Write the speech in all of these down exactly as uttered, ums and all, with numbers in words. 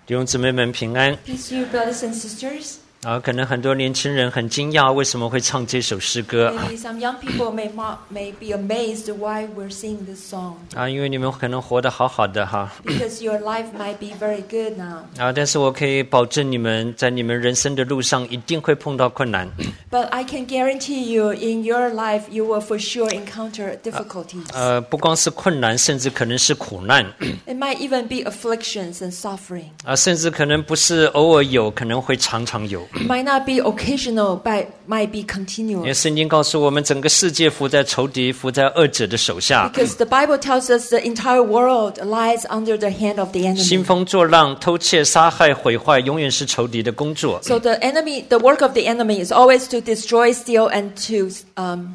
弟兄姊妹们平安。 Peace to you, brothers and sisters. 啊，可能很多年轻人很惊讶，为什么会唱这首诗歌 Maybe some young people may mo- may be amazed why we're singing this song 啊？因为你们可能活得好好的哈 because your life might be very good now. 啊，但是我可以保证你们在你们人生的路上一定会碰到困难 But I can guarantee you, in your life, you will for sure encounter difficulties. 呃，不光是困难，甚至可能是苦难 It might even be afflictions and suffering. 啊，甚至可能不是偶尔有，可能会常常有。 It might not be occasional, but might be 因为 continuous. 圣经告诉我们，整个世界伏在仇敌、伏在恶者的手下， Because the Bible tells us the entire world lies under the hand of the 兴 enemy. 风作浪、偷窃、杀害、毁坏，永远是仇敌的工作。 So the enemy, the work of the enemy is always to destroy, steal, and to um,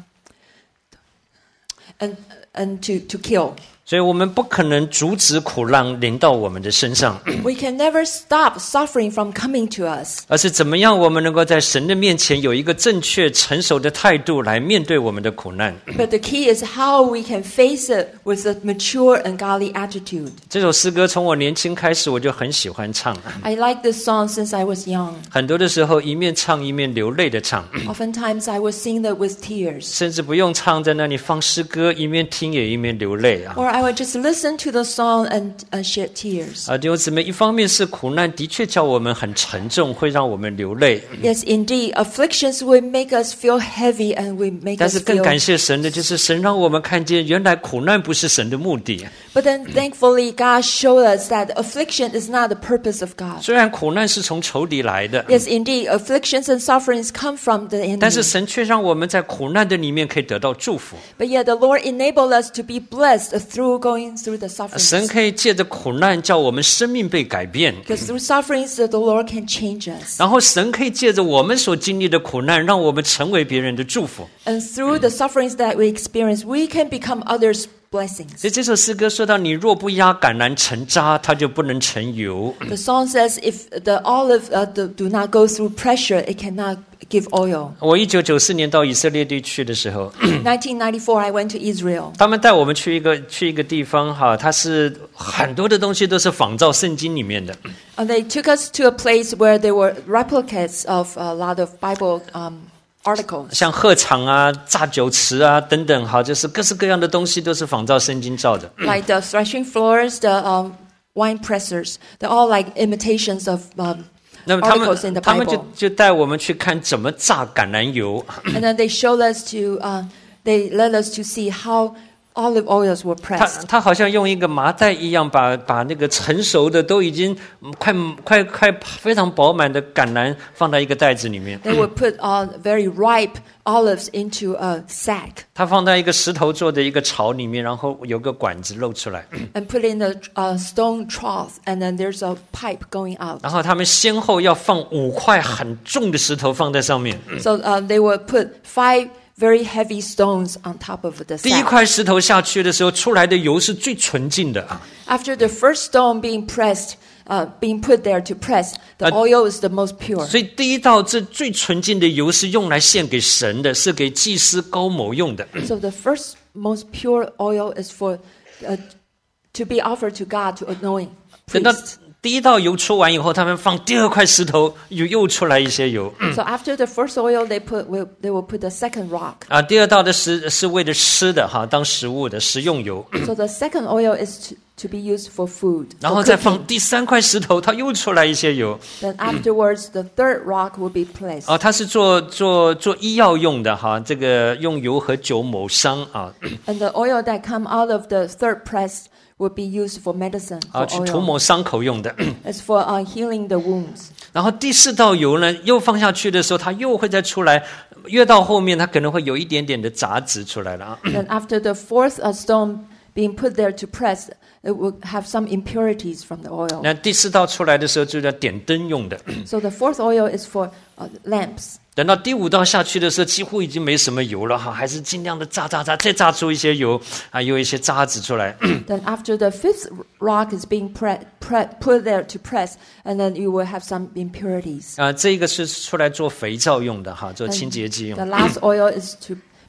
and and to to kill. 所以我们不可能阻止苦难临到我们的身上， We can never stop suffering from coming to us. 而是怎么样我们能够在神的面前有一个正确成熟的态度来面对我们的苦难。 But the key is how we can face it with a mature and godly attitude. 这首诗歌从我年轻开始我就很喜欢唱， I like this song since I was young. 很多的时候一面唱一面流泪的唱， Oftentimes I would sing it with tears. 甚至不用唱，在那里放诗歌，一面听也一面流泪啊。 Or I would just listen to the song and uh, shed tears. 啊，弟兄姊妹，一方面是苦难的确叫我们很沉重，会让我们流泪， Yes, indeed, afflictions will make us feel heavy and will make 但 us 是更 feel. 感谢神的就是神让我们看见，原来苦难不是神的目的。 But then thankfully God showed us that affliction is not the purpose of God. 虽然苦难是从仇敌来的， Yes, indeed, afflictions and sufferings come from the 但是 enemy. 神却让我们在苦难的里面可以得到祝福。 But yet the Lord enabled us to be blessed through going through the 神 sufferings. 可以借着苦难叫我们生命被改变， Because through sufferings the Lord can change us. 然后神可以借着我们所经历的苦难，让我们成为别人的祝福。 And through the sufferings that we experience, we can become others' blessings. 所以这首诗歌说到，你若不压橄榄成渣，它就不能成油。 The song says if the olive uh, do, do not go through pressure, it cannot give oil. 我一九九四年到以色列地去的时候， nineteen ninety-four, I went to Israel. 他们带我们去一个去一个地方哈，它是很多的东西都是仿照圣经里面的。 And they took us to a place where there were replicas of a lot of Bible um, articles. 像鹤场啊、榨酒池啊等等，好，就是各式各样的东西都是仿照圣经造的。 Like the threshing floors, the um, wine pressers, they're all like imitations of um, 那么他们 articles in the 他们就 Bible. 就带我们去看怎么榨橄榄油。 And then they showed us to, uh, they led us to see how olive oils were 他 pressed. 他好像用一个麻袋一样把，把那个成熟的都已经嗯快快快非常饱满的橄榄放在一个袋子里面， They would put uh, very ripe olives into a sack 他放在一个石头做的一个槽里面，然后有个管子露出来， and put in a uh, stone trough, and then there's a pipe going out. 然后他们先后要放五块很重的石头放在上面。 So uh, they would put five very heavy stones on top of the 第一 sack. 块石头下去的时候，出来的油是最纯净的啊。 After the first stone being pressed, uh, being put there to press, the Uh, oil is the most pure. 所以第一道这最纯净的油是用来献给神的，是给祭司高某用的。 So the first most pure oil is for uh, to be offered to God to anoint 等到 priests. 第一道油出完以后，他们放第二块石头，又又出来一些油 So after the first oil, they put will, they will put the second rock. 啊。第二道的是是为了吃的哈，当食物的食用油， So the second oil is to, to be used for food. 然 for 后再 cooking. 放第三块石头，它又出来一些油 Then afterwards, the third rock will be placed. 啊。它是做做做医药用的哈，这个用油和酒抹伤啊 And the oil that come out of the third press will be used for medicine, 啊， for 去涂 oil. 抹伤口用的。 It's for uh, healing the wounds. 然后第四道油呢，又放下去的时候，它又会再出来，越到后面它可能会有一点点的杂质出来了啊。 Then after the fourth uh, stone being put there to press, it will have some impurities from the oil. 那第四道出来的时候，就叫点灯用的。 So the fourth oil is for uh, lamps. 等到第五道下去的时候，几乎已经没什么油了哈，还是尽量的炸炸炸，再炸出一些油啊，有一些渣子出来。 Then after the fifth rock is being pre- pre- put there to press, and then you will have some impurities. 啊，这个是出来做肥皂用的哈，做清洁剂用 The 的。 last oil is to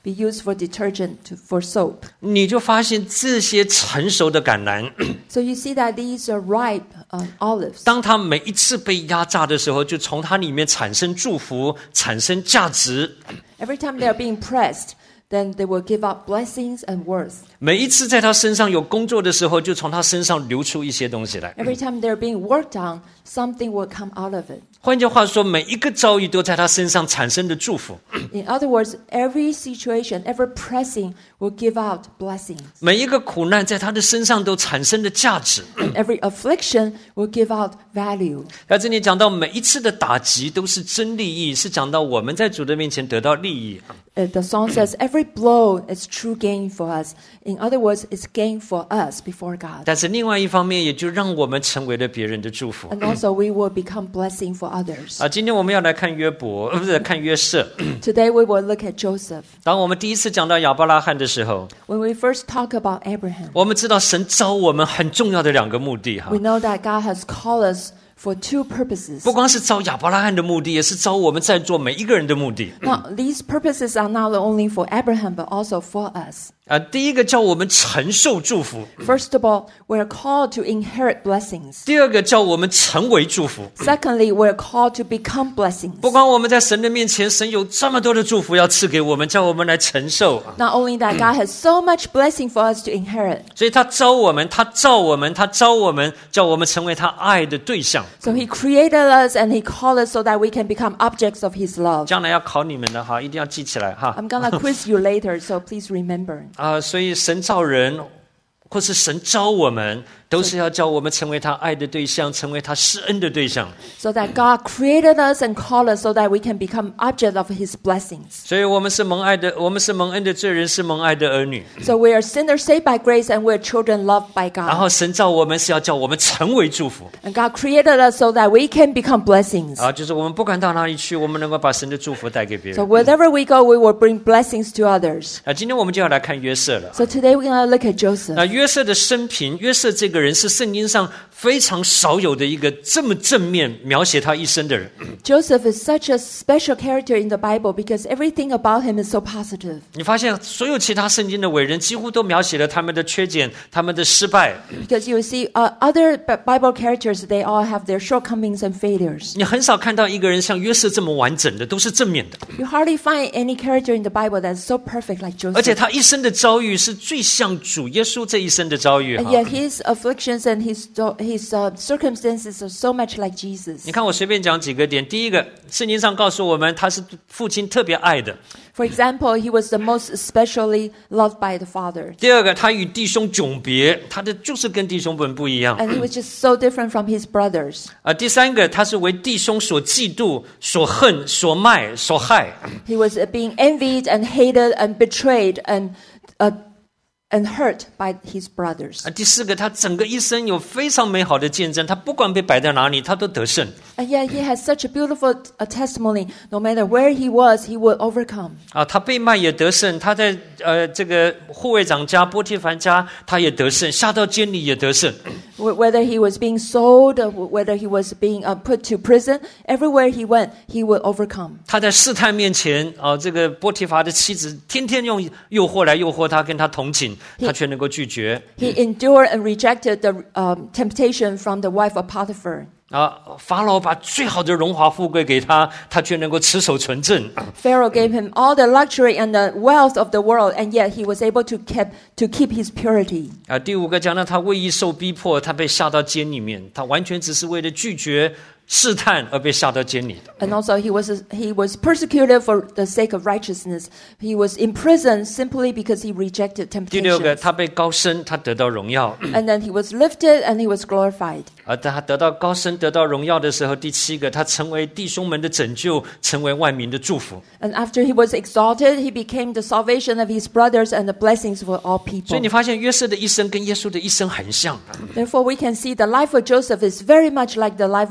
be used for detergent to, for soap. 你就发现这些成熟的橄榄， So you see that these are ripe um, olives. 当它每一次被压榨的时候，就从它里面产生祝福，产生价值。 Every time they are being pressed, then they will give out blessings and worth. 每一次在他身上有工作的时候，就从他身上流出一些东西来。 Every time they're being worked on, something will come out of it. 换句话说，每一个遭遇都在他身上产生的祝福。 In other words, every situation, every pressing will give out blessings. 每一个苦难在他的身上都产生的价值。 And every affliction will give out value. 在这里讲到每一次的打击都是真利益，是讲到我们在主的面前得到利益。 Uh, the song says, every blow is true gain for us. In other words, it's gain for us before God. 但是另外一方面，也就让我们成为了别人的祝福。 And also we will become blessing for others. 啊，今天我们要来看约伯，呃，不是看约瑟。 Today we will look at Joseph. 当我们第一次讲到亚伯拉罕的时候， When we first talk about Abraham, 我们知道神召我们很重要的两个目的哈 we。know that God has called us for two purposes. 不光是招亚伯拉罕的目的，也是招我们在座每一个人的目的。 Now, these purposes are not only for Abraham, but also for us. 啊，第一个叫我们承受祝福， First of all, we're called to inherit blessings. 第二个叫我们成为祝福。 Secondly, we're called to become blessings. 不光我们在神的面前，神有这么多的祝福要赐给我们，叫我们来承受。 Not only that, God has so much blessing for us to inherit. 所以他招我们，他召我们，他招我们，叫我们成为他爱的对象。 So he created us and he called us so that we can become objects of his love. 将来要考你们的哈，一定要记起来哈。 I'm going to quiz you later, so please remember. 啊，所以神造人，或是神招我们，都是要叫我们成为他爱的对象，成为他施恩的对象。 So that God created us and called us so that we can become object of his blessings. 所以我们是蒙爱的，我们是蒙恩的罪人，是蒙爱的儿女。 So we are sinners saved by grace and we're children loved by 然 God. 后神造我们是要叫我们成为祝福 And God created us so that we can become blessings. 啊，就是我们不管到哪里去，我们能够把神的祝福带给别 So 人。 wherever we go, we will bring blessings to others. 啊，今天我们就要来看约瑟了。 So today we're going to look at Joseph. 那约瑟的生平，约瑟这个人是圣经上非常少有的一个这么正面描写他一生的人。 Joseph is such a special character in the Bible because everything about him is so positive. 你发现所有其他圣经的伟人几乎都描写了他们的缺点、他们的失败。 Because you see, uh, other B- Bible characters, they all have their shortcomings and failures. 你很少看到一个人像约瑟这么完整的，都是正面的。 You hardly find any character in the Bible that's so perfect like 而且 Joseph. 他一生的遭遇是最像主耶稣这一生的遭遇 And 哈。 yet his afflictions and his his uh, circumstances are so much like Jesus. 你看我随便讲几个点。第一个，圣经上告诉我们他是父亲特别爱的。 For example, he was the most especially loved by the Father. 第二个，他与弟兄迥别，他的就是跟弟兄们不一样。 And he was just so different from his brothers. 啊，第三个，他是为弟兄所嫉妒、所恨、所卖、所害。 He was uh, being envied and hated and betrayed and uh, and hurt by his brothers. 啊，第四个，他整个一生有非常美好的见证，他不管被摆在哪里，他都得胜。 And yet he has such a beautiful uh, testimony. No matter where he was, he will overcome. 啊，他被卖也得胜，他在呃这个护卫长家、波提凡家，他也得胜，下到监里也得胜。 Wh- Whether he was being sold, or wh- whether he was being uh, put to prison, everywhere he went, he will overcome. 他在试探面前，啊，这个波提乏的妻子天天用诱惑来诱惑他，跟他同寝，他却能够拒绝。 He endured and rejected the um, temptation from the wife of Potiphar. 啊，法老把最好的荣华富贵给他，他却能够持守纯正。 Pharaoh gave him all the luxury and the wealth of the world, and yet he was able to keep to keep his purity. 啊，第五个讲到他为义受逼迫，他被下到监里面，他完全只是为了拒绝试探而被下到监里的。 And also he was he was persecuted for the sake of righteousness. He was imprisoned simply because he rejected 第六个， temptation. 他被高升，他得到荣耀。 And then he was lifted and he was glorified. 而当他得到高升、得到荣耀的时候，第七个，他成为弟兄们的拯救，成为万民的祝福。 And after he was exalted, he became the salvation of his brothers and the blessings for all 所以 people. 你发现约瑟的一生跟耶稣的一生很像。 Therefore, we can see the life of Joseph is very much like the life of Jesus.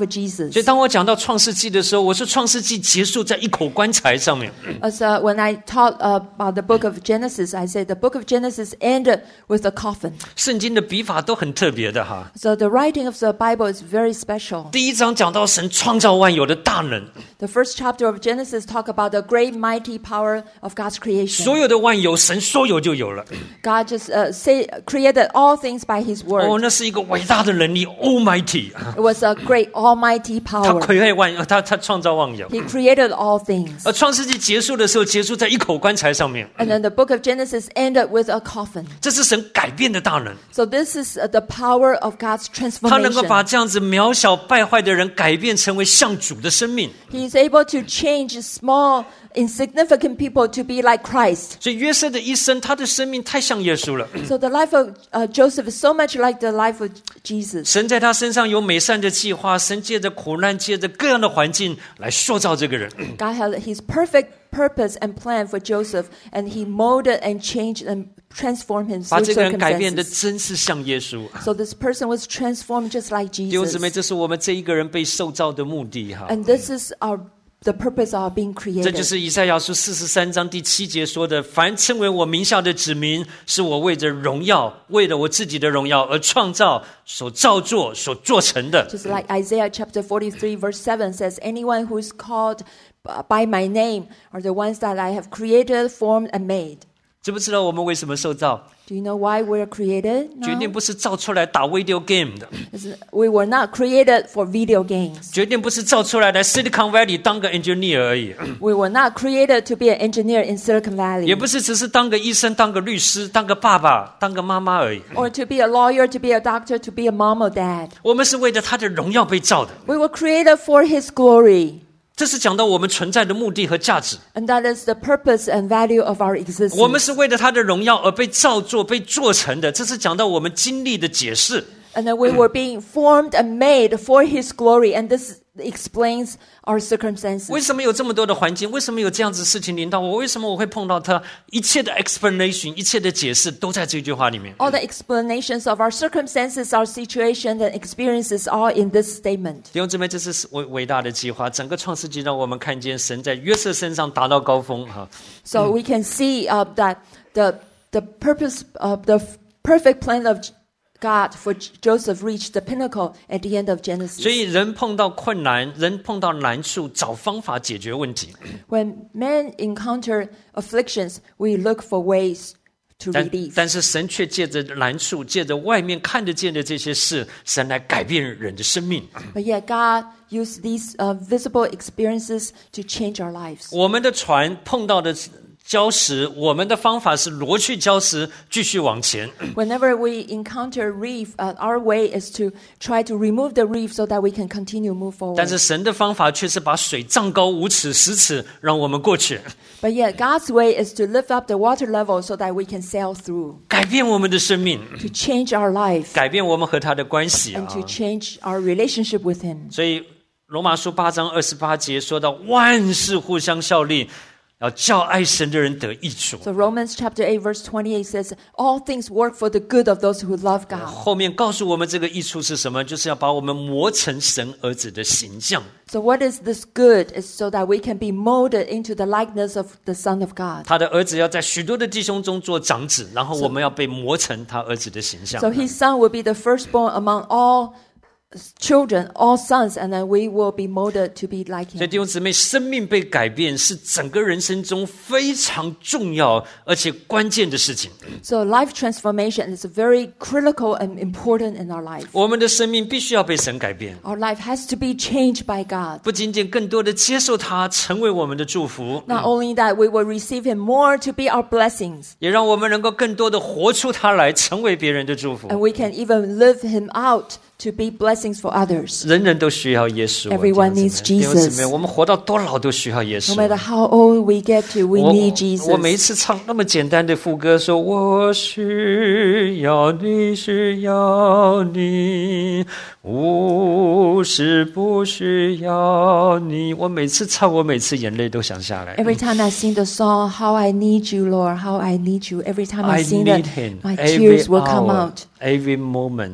Genesis. 所以当我讲到创世纪的时候，我说创世纪结束在一口棺材上面。 As uh, when I taught uh, about the book of Genesis, I said the book of Genesis ended with a coffin. 圣经的笔法都很特别的哈。 So the writing of the Bible is very special. 第一章讲到神创造万有的大能， The first chapter of Genesis talk about the great mighty power of God's creation. 所有的万有神说有就有了。 God just uh, say, created all things by His 哦， word. 那是一个伟大的能力 ，Almighty。 It was a great almighty 他 power. 亏害万，他他创造万有。 He created all things. 而创世纪结束的时候，结束在一口棺材上面， And then the book of Genesis ended with a coffin. 这是神改变的大能。 So this is uh, the power of God's 他能够 transformation. 把这样子渺小败坏的人改变成为像主的生命。 He is able to change small, insignificant people to be like Christ. 所以约瑟的一生，他的生命太像耶稣了。 So the life of uh, Joseph is so much like the life of Jesus. 神在他身上有美善的计划，神借着苦难，借着各样的环境来塑造这个人。 God had His perfect purpose and plan for Joseph, and He molded and changed and transformed him 把 through 这个人改变的 circumstances. 真是像耶稣。 So this person was transformed just like 弟兄姊妹， Jesus. 这是我们这一个人被受造的目的哈。 And this is our the purpose of being 这就 created. 是以赛亚书四十三章第七节说的：“凡称为我名下的子民，是我为着荣耀，为了我自己的荣耀而创造、所造作、所做成的。” Just like Isaiah chapter forty-three verse seven says, anyone who is called by my name are the ones that I have created, formed, and made. 知不知道我们为什么受造？ Do you know why we're created 决 now? 定不是造出来打 video game 的， It's- We were not created for video games. 决定不是造出来来 Silicon Valley 当个 engineer 而已， We were not created to be an engineer in Silicon 也 Valley 不是只是当个医生、当个律师、当个爸爸、当个妈妈而已。 or to be a lawyer, to be a doctor, to be a mom or dad. 我们是为了他的荣耀被造的， We were created for His glory. 这是讲到我们存在的目的和价值。 And that is the purpose and value of our 我们 existence. 是为了他的荣耀而被造作、被做成的，这是讲到我们经历的解释。 And then we were being formed and made for His glory. And this explains our circumstances. 为什么有这么多的环境？为什么有这样子事情临到我？为什么我会碰到他？一切的 explanation， 一切的解释都在这句话里面。 All the explanations of our circumstances, our situation, and experiences are in this statement. 弟兄姊妹，这是伟伟大的计划。整个创世纪让我们看见神在约瑟身上达到高峰哈。 So we can see uh, that the the purpose of the f- perfect plan of God for J- Joseph reached the pinnacle at the end of 所 Genesis. 以人碰到困难，人碰到难处，找方法解决问题。 When men encounter afflictions, we look for ways to 但 relieve. 但是神却借着难处，借着外面看得见的这些事，神来改变人的生命。 But yet God used these uh, visible experiences to change our lives. 我们的船碰到的礁石，我们的方法是挪去礁石，继续往前。 Whenever we encounter reef, uh, our way is to try to remove the reef so that we can continue move 但 forward. 是神的方法却是把水涨高五尺、十尺，让我们过去， But yet God's way is to lift up the water level so that we can sail through, 改变我们的生命， to change our life, 改变我们和他的关系 and 啊 to！change our relationship with Him. 所以罗马书八章二十八节说到，万事互相效力，要叫爱神的人得益处。 So Romans chapter eight verse twenty-eight says, all things work for the good of those who love God. 后面告诉我们这个益处是什么？就是要把我们磨成神儿子的形象。 So what is this good? Is so that we can be molded into the likeness of the Son of God. 他的儿子要在许多的弟兄中做长子，然后我们要被磨成他儿子的形象。 So His Son will be the firstborn among all children, all sons, and then we will be molded to be like 所以 Him. 弟兄姊妹，生命被改变是整个人生中非常重要而且关键的事情。 So life transformation is very critical and important in our life. 我们的生命必须要被神改变， Our life has to be changed by God. 不仅仅更多的接受他，成为我们的祝福， Not only that, we will receive Him more to be our blessings, 也让我们能够更多的活出他来，成为别人的祝福 and。we can even live Him out to be blessings for others. 人人都需要耶稣。 Everyone 弟兄姊 needs 妹弟兄姊 Jesus. 妹，我们活到多老都需要耶 No 稣。 matter how old we get to, we 我 need 我每一 Jesus. 次唱那么简单的副歌，说我需要你，需要你，无是不需要你。我每次唱，我每次眼泪都想下来。 Every time I sing the song, How I Need You, Lord, How I Need You, every time I I sing need that, him my every tears will come hour, out. every moment.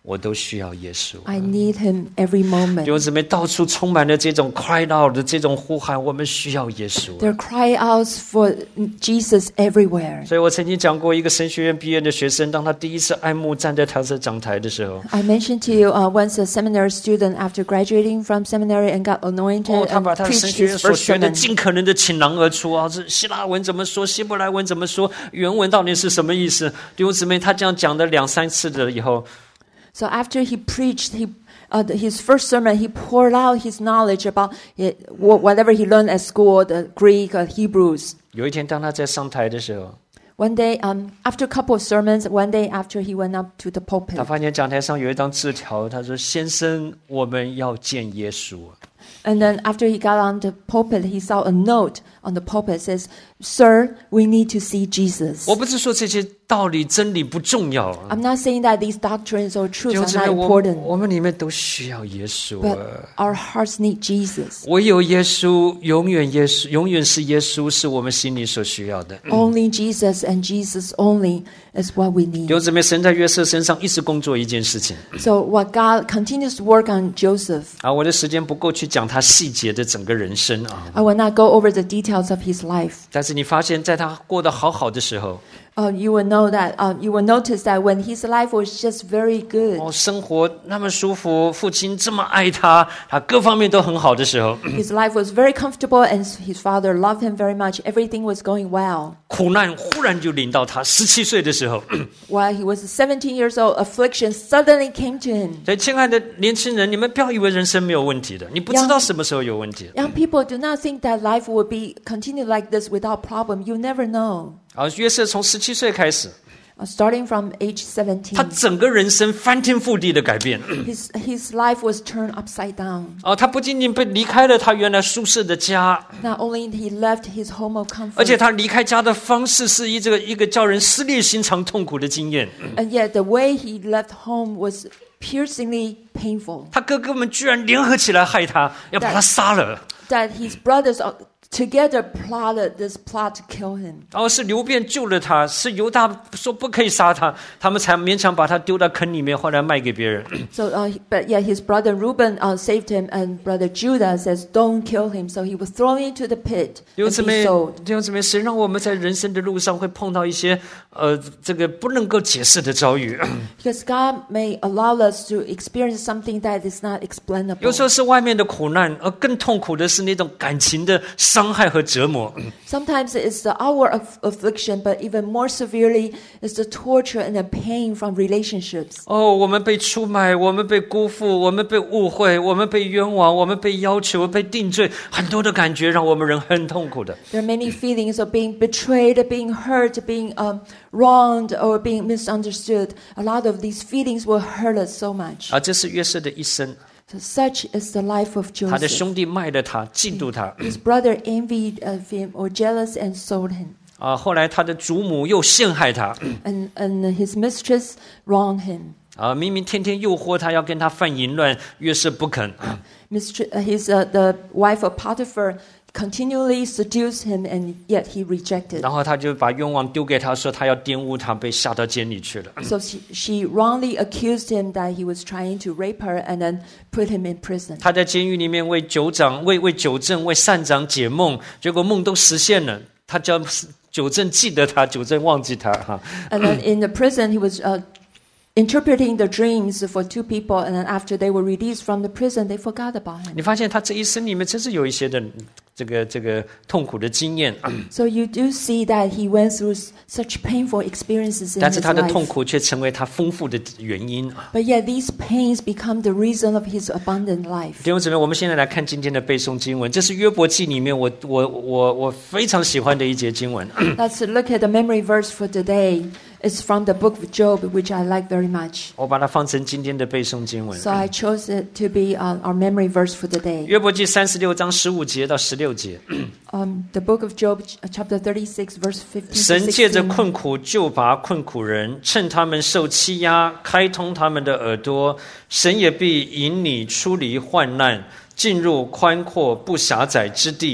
我都需要耶稣。 I need him every 弟 moment. 兄姊妹，到处充满了这种 cry out 的这种呼喊，我们需要耶稣。 There are cry outs for Jesus everywhere. 所以我曾经讲过，一个神学院毕业的学生，当他第一次爱慕站在他的讲台的时候， I mentioned to you uh, once a seminary student after graduating from seminary and got anointed 哦，他 and 把他的神 preached 学院 his 所 first 学的 sermon. 尽可能的倾囊而出啊！这希腊文怎么说？希伯来文怎么说？原文到底是什么意思？弟兄姊妹，他这样讲了两三次的以后， So after he preached he, uh, the- his first sermon, he poured out his knowledge about it, wh- whatever he learned at school, the Greek, uh, Hebrews. 有一天当他在上台的时候， One day, um, after a couple of sermons, one day after he went up to the 他 pulpit, 发现讲台上有一张字条，他说：“先生，我们要见耶稣。” and then after he got on the pulpit, he saw a note on the pulpit that says, "Sir, we need to see Jesus." 我不是说这些道理真理不重要啊， I'm not saying that these doctrines or 弟 truths 兄 are 姊 not 妹，我 important, 我们里面都需要耶稣 but 啊。 our hearts need Jesus. 唯有耶稣，永远耶稣，永远是耶稣，是我们心里所需要的。 Only Jesus and Jesus only is what we 弟 need. 兄姊妹，神在约瑟身上一直工作一件事情 So what God continues to work on Joseph. 啊，我的时间不够去讲他细节的整个人生啊。 I will not go over the details of his life. 但是你发现，在他过得好好的时候， Uh, you will know that. Uh, you will notice that when his life was just very good, 哦，生活那么舒服，父亲这么爱他，他各方面都很好的时候， his life was very comfortable, and his father loved him very much. Everything was going well. 苦难忽然就临到他十七岁的时候。 While he was seventeen years old, affliction suddenly came to him. 所以，亲爱的年轻人，你们不要以为人生没有问题的，你不知道什么时候有问题。 Young people, do not think that life will be continue like this without problem. You never know. 啊，约瑟从十七岁开始， Uh, starting from age 他 seventeen, 整个人生翻天覆地的改变。 his his life was turned upside down. 哦，他不仅仅被离开了他原来舒适的家， Not only he left his home of 而且 comfort, 他离开家的方式是一这个一个叫人撕裂心肠、痛苦的经验。 and yet the way he left home was piercingly painful. 他哥哥们居然联合起来害他，要把他杀了。 That his brothers uh, together plotted this plot to kill him. 然后是刘辩救了他，是犹大说不可以杀他，他们才勉强把他丢到坑里面，后来卖给别人。 So, uh, but yeah, his brother Reuben uh, saved him, and brother Judah says, "Don't kill him." So he was thrown into the pit 弟兄 and 姊 be 妹， sold. 弟兄姊妹，神让我们在人生的路上会碰到一些呃这个不能够解释的遭遇， Because God may allow us to experience something that is not 有 explainable. 时候是外面的苦难，而更痛苦的是那种感情的伤害和折磨。 Sometimes it's the hour of affliction, but even more severely is the torture and the pain from relationships. 哦，我们被出卖，我们被辜负，我们被误会，我们被冤枉，我们被要求，被定罪，很多的感觉让我们人很痛苦的。 There are many feelings of being betrayed, being hurt, being um, wronged, or being misunderstood. A lot of these feelings will hurt us so much. 啊，这是约瑟的一生， So such is the life of 他的 Joseph. 兄弟卖了他，嫉妒他。 His brother envied of him or jealous and sold him. 啊，后来他的祖母又陷害他。 And, and his mistress wronged him. 啊，明明天天诱惑他要跟他犯淫乱，约瑟不肯。 Mistr- uh, his, uh, the wife of Potiphar continually seduced him, and yet he rejected. 然后他就把冤枉丢给他，说他要玷污他，被下到监里去了。 So she, she wrongly accused him that he was trying to rape her and then put him in prison. 他在监狱里面为酒长、为为酒政、为善长解梦，结果梦都实现了。他叫酒政记得他，酒政忘记他哈。 And then in the prison, he was uh, interpreting the dreams for two people, and then after they were released from the prison, they forgot about him. 你发现他这一生里面真是有一些的这个这个痛苦的经验， So you do see that he went through s- such painful experiences in 但是 his 他的痛 life. 苦却成为他丰富的原因。 But yet these pains become the reason of his abundant life. 弟兄姊妹，我们现在来看今天的背诵经文，这是约伯记里面我我我我非常喜欢的一节经文。 Let's look at the memory verse for today. It's from the book of Job, which I like very much. 我把它放成今天的背诵经文。 So I chose it to be uh, our memory verse for the day. 约伯记三十六章十五节到十六节， Um, the book of Job, ch- chapter thirty-six, verse fifteen to 神借着 sixteen. 困苦救拔困苦人，趁他们受欺压，开通他们的耳朵。神也必引你出离患难，进入宽阔不狭窄之地。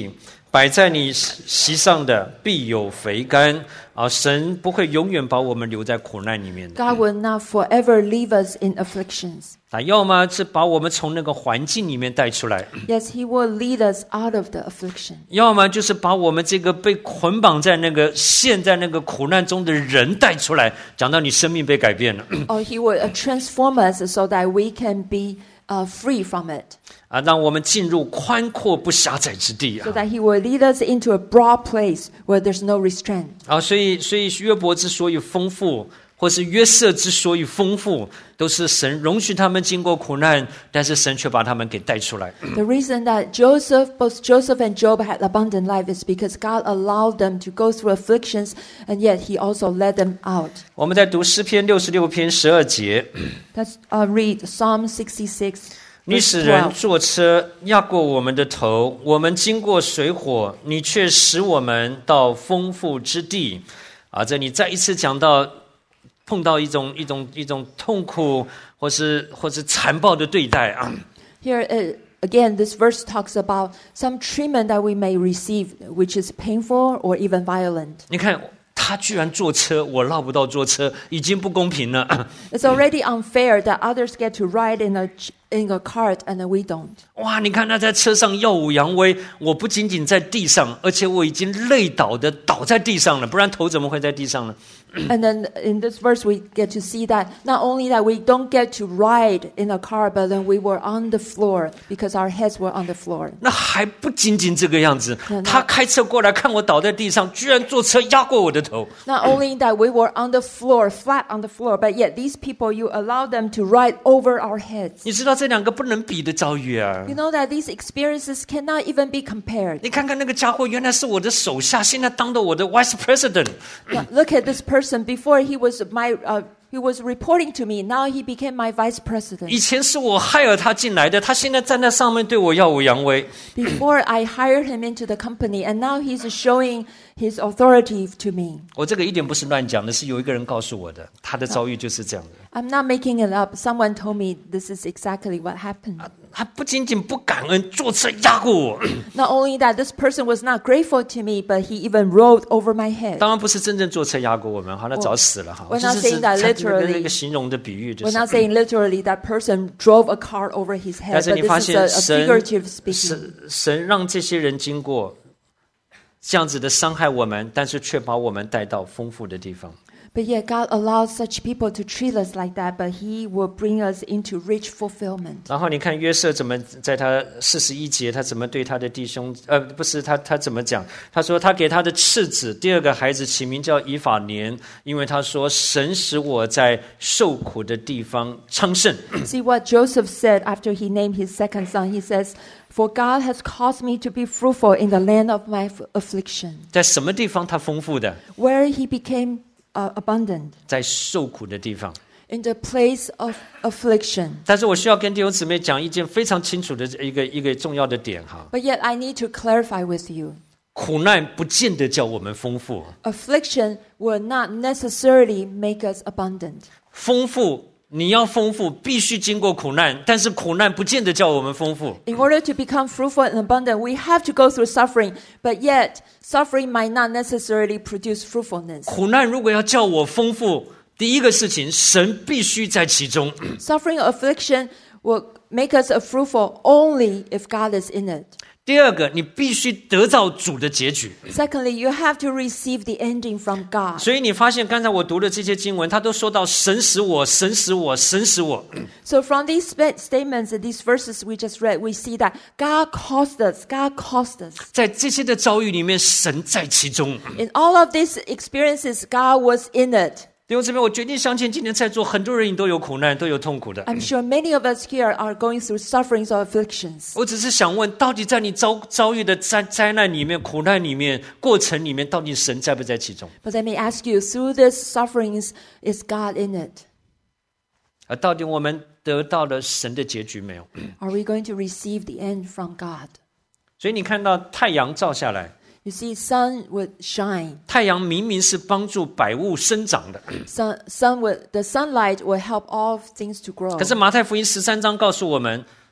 摆在你席上的必有肥甘啊！神不会永远把我们留在苦难里面的。 God will not forever leave us in afflictions. 他要么是把我们从那个环境里面带出来， Yes, He will lead us out of the affliction. 要么就是把我们这个被捆绑在那个陷在那个苦难中的人带出来，讲到你生命被改变了 Or He will uh, transform us so that we can be uh, free from it. 啊，让我们进入宽阔不狭窄之地 So 啊！ that He will lead us into a broad place where there's no restraint. 啊，所以所以约伯之所以丰富，或是约瑟之所以丰富，都是神容许他们经过苦难，但是神却把他们给带出来。 The reason that Joseph, both Joseph and Job had abundant life is because God allowed them to go through afflictions, and yet He also led them out. 我们在读诗篇六十六篇十二节， Let's uh, read Psalm sixty-six. 你 verse 使人 twelve. 坐车压过我们的头，我们经过水火，你却使我们到丰富之地。啊，这里再一次讲到碰到一种一种一种痛苦，或是或是残暴的对待啊。 Here uh, again, this verse talks about some treatment that we may receive, which is painful or even violent. 你看他居然坐车，我绕不到坐车，已经不公平了。 It's already unfair that others get to ride in a ch- in a cart and then we don't. 哇，你看他在车上耀武扬威，我不仅仅在地上，而且我已经累倒的倒在地上了，不然头怎么会在地上呢？ And then in this verse, we get to see that not only that we don't get to ride in a car, but then we were on the floor because our heads were on the floor. 那还不仅仅这个样子嗯， 他开车过来看我倒在地上，居然坐车压过我的头。 Not only that we were on the floor, flat on the floor, but yet these people, you allow them to ride over our heads. 你知道这两个不能比的遭遇啊！ You know that these experiences cannot even be compared. 你看看那个家伙，原来是我的手下，现在当了我的 vice president。 Now, look at this person. Before he was my, uh, he was reporting to me. Now he became my vice 以 president. 前是我害了他进来的，他现在站在上面对我耀武扬威。 Before I hired him into the company, and now he's showing his authority to me. 我这个一点不是乱讲的，是有一个人告诉我的，他的遭遇就是这样的。 I'm not making it up. Someone told me this is exactly what happened. 他不仅仅不感恩，坐车压过我。 Not only that, this person was not grateful to me, but he even rode over my head. 当然不是真正坐车压过我们，好，那早死了哈。 We're 就 not 是 saying that 是那个 literally. 那个形容的比喻，就 We're 是。 not saying literally that person drove a car over his 但 head, 是 but 你发 this is 现 a, a 神 figurative speaking. 神神让这些人经过这样子的伤害我们，但是却把我们带到丰富的地方。 But yet God allows such people to treat us like that, but He will bring us into rich fulfillment. 然后你看约瑟怎么在他四十一节，他怎么对他的弟兄，呃，不是他他怎么讲？他说他给他的次子第二个孩子起名叫以法莲，因为他说神使我在受苦的地方昌盛。 See what Joseph said after he named his second son. He says, "For God has caused me to be fruitful in the land of my f- affliction." 在什么地方他丰富的？ Where he became uh, abundant. 在受苦的地方。 In the place of affliction. 但是我需要跟弟兄姊妹讲一件非常清楚的一个一个重要的点哈， But yet I need to clarify with you. 苦难不见得叫我们丰富， Affliction will not necessarily make us abundant. 丰富你要丰富必须经过苦难，但是苦难不见得叫我们丰富。 In order to become fruitful and abundant, we have to go through suffering, but yet suffering might not necessarily produce fruitfulness. 苦难如果要叫我丰富，第一个事情，神必须在其中。 Suffering or affliction will make us fruitful only if God is in it. 第二个，你必须得到主的结局。 Secondly, you have to receive the ending from God. 所以你发现刚才我读的这些经文，他都说到神使我，神使我，神使我。 So from these spe- statements and these verses we just read, we see that God caused us, God caused us. 在这些的遭遇里面，神在其中。 In all of these experiences, God was in it. 弟兄姊妹，我决定相信，今天在座很多人你都有苦难，都有痛苦的。 I'm sure many of us here are going through sufferings or afflictions. 我只是想问，到底在你遭遭遇的灾灾难里面、苦难里面、过程里面，到底神在不在其中？ But let me ask you, through these sufferings, is God in it? 而到底我们得到了神的结局没有？ Are we going to receive the end from God? 所以你看到太阳照下来， You see, sun would shine. 太阳明明是帮助百物生长的， Sun, sun would, the sunlight will help all things to grow. 可是马太福音十三章告诉我们，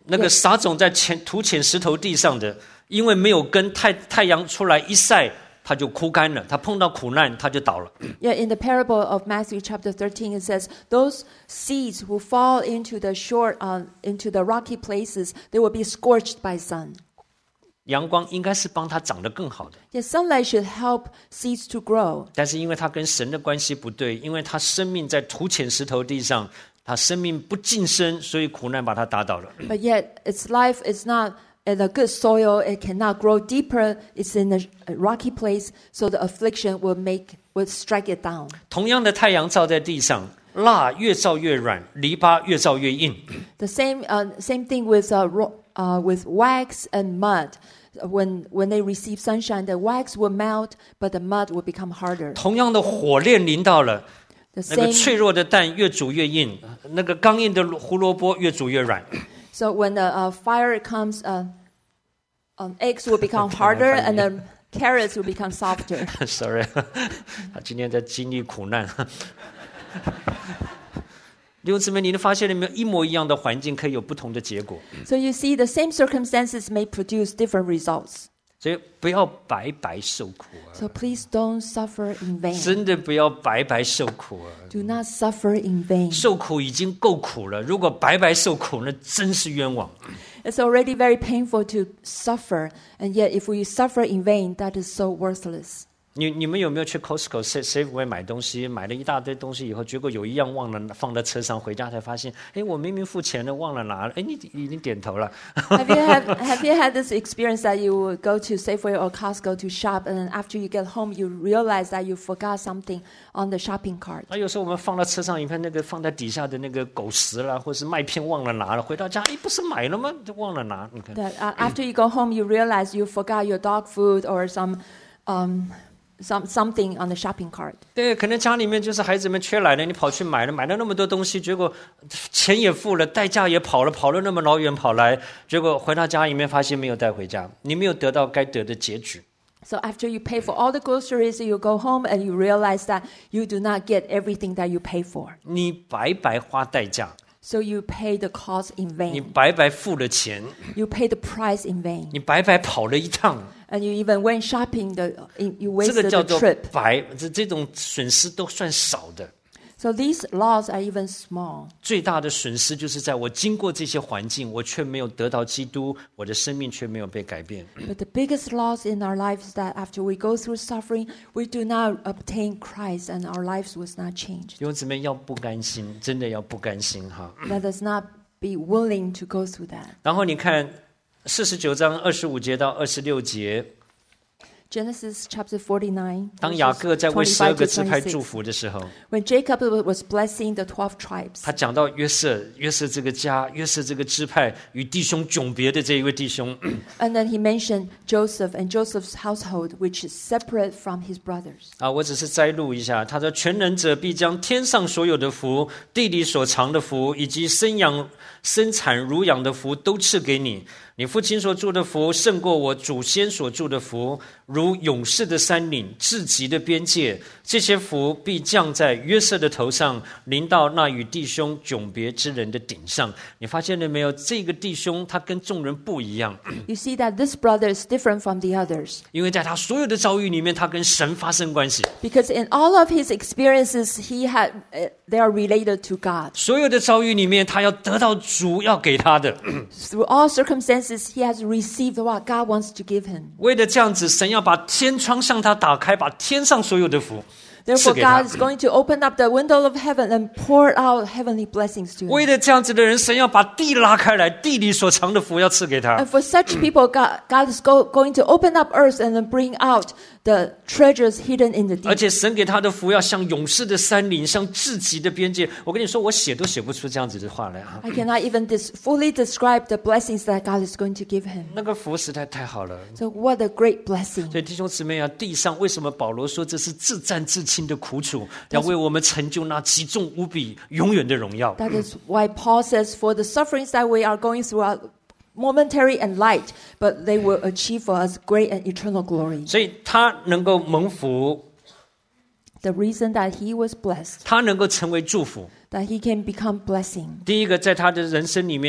那个撒种在浅土浅石头地上的，因为没有根，太太阳出来一晒，它就枯干了。它碰到苦难，它就倒了。 Yeah, in the parable of Matthew chapter thirteen, it says, those seeds who fall into the short, uh, into the rocky places, they will be scorched by sun. 阳光应该是帮它长得更好的， Yes, sunlight should help seeds to grow. 但是因为它跟神的关系不对，因为它生命在土浅石头地上，它生命不晋升，所以苦难把它打倒了。 But yet, its life is not in a good soil. It cannot grow deeper. It's in a rocky place, so the affliction will make will strike it down. 同样的太阳照在地上，蜡越照越软，篱笆越照越硬。 The same uh, same thing with uh, ro- uh, with wax and mud. When when they receive sunshine, the wax will melt, but the mud will become harder. 同样的火炼临到了， The 那个 same. 脆弱的蛋越煮越硬，那个刚硬的胡萝卜越煮越软。 So when the uh, fire comes, uh, um, eggs will become harder, and the carrots will become softer. Sorry， 他今天在经历苦难。弟兄姊妹，你能发现了没有？一模一样的环境可以有不同的结果， So you see, the same circumstances may produce different results. 所以不要白白受苦啊！ So please don't suffer in vain. 真的不要白白受苦啊！ Do not suffer in vain. 受苦已经够苦了，如果白白受苦，那真是冤枉。 It's already very painful to suffer, and yet if we suffer in vain, that is so worthless. 你你们有没有去 Costco Safeway 买东西，买了一大堆东西以后，结果有一样忘了放在车上，回家才发现，哎，我明明付钱了，忘了拿了。哎，你已经点头了。 Have you had Have you had this experience that you would go to Safeway or Costco to shop, and then after you get home, you realize that you forgot something on the shopping cart? 啊，有时候我们放到车上，你看那个放在底下的那个狗食啦，或是麦片忘了拿了，回到家，哎，不是买了吗？就忘了拿。你看， That uh, after you go home, you realize you forgot your dog food or some, um, some something on the shopping cart. 对，可能家里面就是孩子们缺奶了，你跑去买了，买了那么多东西，结果钱也付了，代价也跑了，跑了那么老远跑来，结果回到家里面发现没有带回家，你没有得到该得的结局。 So after you pay for all the groceries, you go home and you realize that you do not get everything that you pay for. 你白白花代价， So you pay the cost in 你 vain. 白白付了钱， You pay the price in vain. 你白白跑了一趟， And you even went shopping, the, you 这个 wasted 叫 the 做 trip. 白，这这种损失都算少的。 So these laws are even small. 最大的损失就是在我经过这些环境，我却没有得到基督，我的生命却没有被改变。 But the biggest loss in our lives is that after we go through suffering, we do not obtain Christ and our lives was not changed. 弟兄姊妹要不甘心，真的要不甘心哈。 Let us not be willing to go through that. 然后你看四十九章二十五节到二十六节， Genesis chapter forty-nine, 当雅各在为十二 twenty-five 个 to 支派祝 twenty-six. 福的时候， When Jacob was blessing the twelve tribes, 他讲到约瑟，约瑟这个家，约瑟这个支派与弟兄迥别的这一位弟兄， and then he mentioned Joseph and Joseph's household, which is separate from his brothers. 啊，我只是摘录一下，他说：“全能者必将天上所有的福、地里所藏的福，以及生养、生产、乳养的福，都赐给你。你父亲所住的福，胜过我祖先所住的福，如勇士的山岭、至极的边界。这些福必降在约瑟的头上，临到那与弟兄迥别之人的顶上。”你发现了没有？这个弟兄他跟众人不一样， You see that this brother is different from the others 因为在他所有的遭遇里面，他跟神发生关系。 because in all of his experiences, he had uh, they are related to God. 所有的遭遇里面，他要得到主要给他的。 Through all circumstances, he has received what God wants to give him. 为了这样子，神要把天窗向他打开，把天上所有的福赐 Therefore, 给他 God。is going to open up the window of heaven and pour out heavenly blessings to 为 him. 了这样子的人，神要把地拉开来，地里所藏的福要赐给他 And。for such people, God, God is go, going to open up earth and then bring out the treasures hidden in the 而 deep. 且神给他的福要像勇士的山岭，像至极的边界。我跟你说，我写都写不出这样子的话来啊！ I cannot even dis- fully describe the blessings that God is going to give him. 那个福实在太好了。 So what a great blessing. 所以弟兄姊妹啊，地上为什么保罗说这是自战自亲的苦楚，要为我们成就那极重无比、永远的荣耀？ That is why Paul says, for the sufferings that we are going through are momentary and light, but they will achieve for us great and eternal glory. 所以他能够蒙福， The reason that he was blessed, 他能够成为祝福。 that he can become blessing. 第一个，在他的人生里面，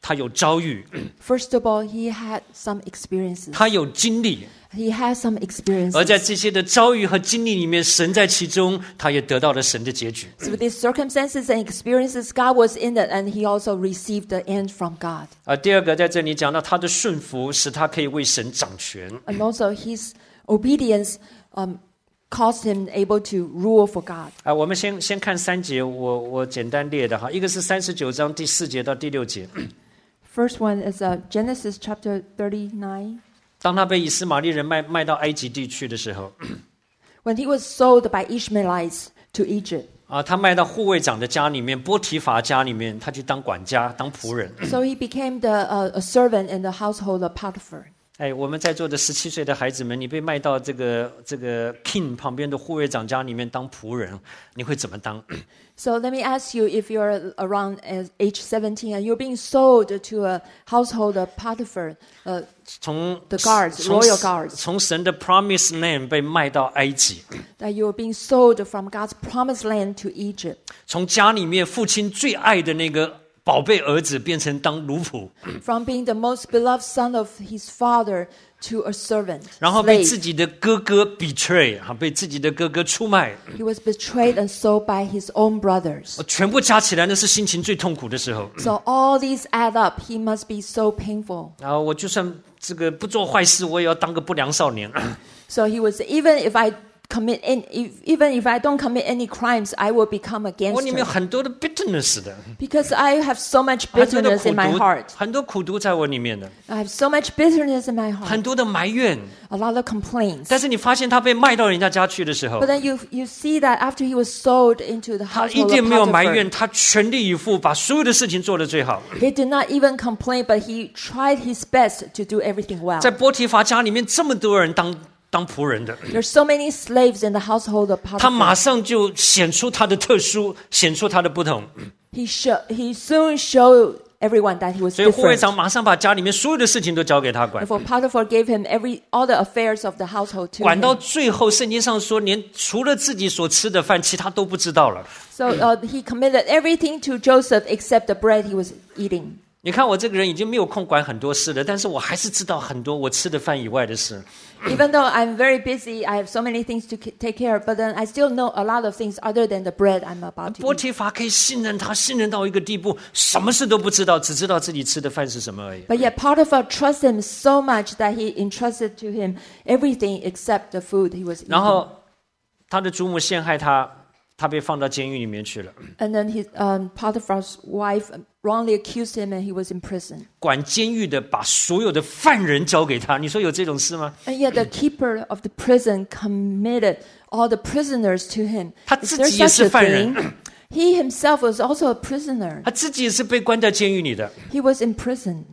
他有遭遇， First of all, he had some experiences. 他有经历， He had some 而在 experiences. 这些的遭遇和经历里面，神在其中，他也得到了神的结局。 So with these circumstances and experiences, God was in it, and he also received the end from God. 啊，第二个在这里讲到他的顺服，使他可以为神掌权。 And also his obedience um, caused him able to rule for God. 啊，我们先先看三节，我我简单列的哈，一个是三十九章第四节到第六节。 First one is uh, Genesis chapter thirty-nine. 当他被以斯玛利人卖卖到埃及地去的时候， When he was sold by Ishmaelites to Egypt. 啊，他卖到护卫长的家里面，波提乏家里面，他去当管家，当仆人。 So he became the, uh, a servant in the household of Potiphar. 哎，我们在座的十七岁的孩子们，你被卖到这个这个 king 旁边的护卫长家里面当仆人，你会怎么当？ So let me ask you, if you're around as age seventeen and you're being sold to a household of Potiphar, uh, 从 the guards, 从 royal guards, 从神的 promised land 被卖到埃及， that you're being sold from God's promised land to Egypt, 从家里面父亲最爱的那个宝贝儿子变成当奴仆， from being the most beloved son of his father to a servant, 然后被自 slave. 己的哥哥 betray 啊，被自己的哥哥出卖， He was betrayed and sold by his own brothers. 全部加起来那是心情最痛苦的时候。 So all these add up. He must be so painful. 然后我就算这个不做坏事，我也要当个不良少年。 So he was, even if I commit any, if, even if I don't commit any crimes, I will become a 我里面有 gangster. 很多的 bitterness 的， Because I have so much 很多的 bitterness 苦 in my 毒 heart. 很多苦毒在我里面的， I have so much bitterness in my 很 heart. 多的埋怨。 A lot of complaints. 但是你发现他被卖到人家家去的时候 But，then you you see that after he was sold into the 他一 household 点 of 没有埋怨， Potiphar, 他全力以赴把所有的事情做得最好。 he did not even complain, but he tried his best to do everything well. 在波提乏家里面，这么多人当当仆人的， There's so many slaves in the household of 他马 Potiphar. 上就显出他的特殊，显出他的不同。 He show, he soon showed everyone that he was 所以护卫 different. 长马上把家里面所有的事情都交给他管。 Therefore, Potiphar gave him every all the affairs of the household to 管到 him. 最后，圣经上说，连除了自己所吃的饭，其他都不知道了。 So uh, he committed everything to Joseph except the bread he was eating. 你看我这个人已经没有空管很多事了，但是我还是知道很多我吃的饭以外的事。 Even though I'm very busy, I have so many things to k- take care of, but then I still know a lot of things other than the bread I'm about to 波 eat. 提乏可以信任他，信任到一个地步，什么事都不知道，只知道自己吃的饭是什么而已。 But yet Potiphar trusts him so much that he entrusted to him everything except the food he was 然 eating. 后他的祖母陷害他，他被放到监狱里面去了。 And then his, um, Potiphar's wife wrongly accused him and he was in prison. 管监狱的把所有的犯人交给他，你说有这种事吗？ And yet the keeper of the prison committed all the prisoners to him. 他 Is 自 there 己也 such 是 a 犯人。 thing? He himself was also a prisoner. 他自己也是被关在监狱里的。 He was in prison.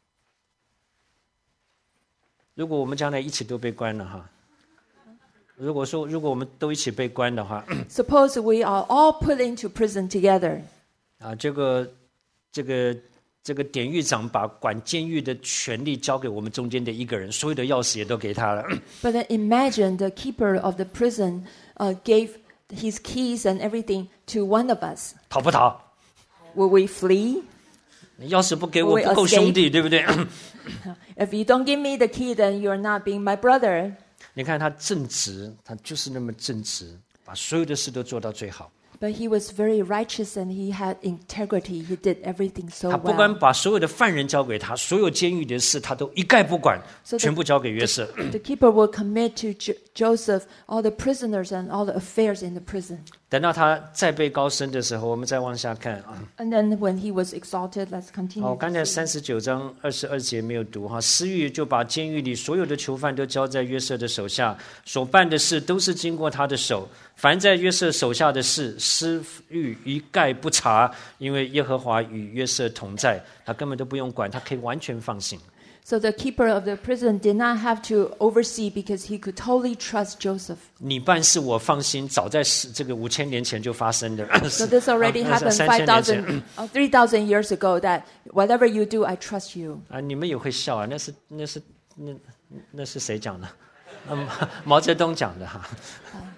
如果我们将来一起都被关了哈，如果说如果我们都一起被关的话， Suppose we are all put into prison together. 啊，这个这个这个典狱长把管监狱的权利交给我们中间的一个人，所有的钥匙也都给他了。 But then imagine the keeper of the prison uh, gave his keys and everything to one of us. 逃不逃？ Will we flee? 你钥匙不给我 Will we 不够兄弟，对不对？ If you don't give me the key, then you're not being my brother. 你看他正直，他就是那么正直，把所有的事都做到最好。 But he was very righteous and he had integrity. He did everything so 他不光 well. 把所有的犯人交给他，所有监狱的事他都一概不管， So the- 全部交给约瑟。 The keeper will commit to Jo- Joseph all the prisoners and all the affairs in the prison. 等到他再被高升的时候，我们再往下看啊。 And then when he was exalted, let's 好， continue. 刚才三十九章二十二节没有读哈，司狱就把监狱里所有的囚犯都交在约瑟的手下，所办的事都是经过他的手。凡在约瑟手下的事，司狱一概不查，因为耶和华与约瑟同在，他根本都不用管，他可以完全放心。 So the keeper of the prison did not have to oversee because he could totally trust Joseph. 你办事我放心，早在十这个五千年前就发生的。 So this already 啊 happened 三千年前 five thousand, uh, three thousand years ago that whatever you do, I trust you. 啊，你们也会笑啊？那是那是那那是谁讲的？嗯，毛泽东讲的哈。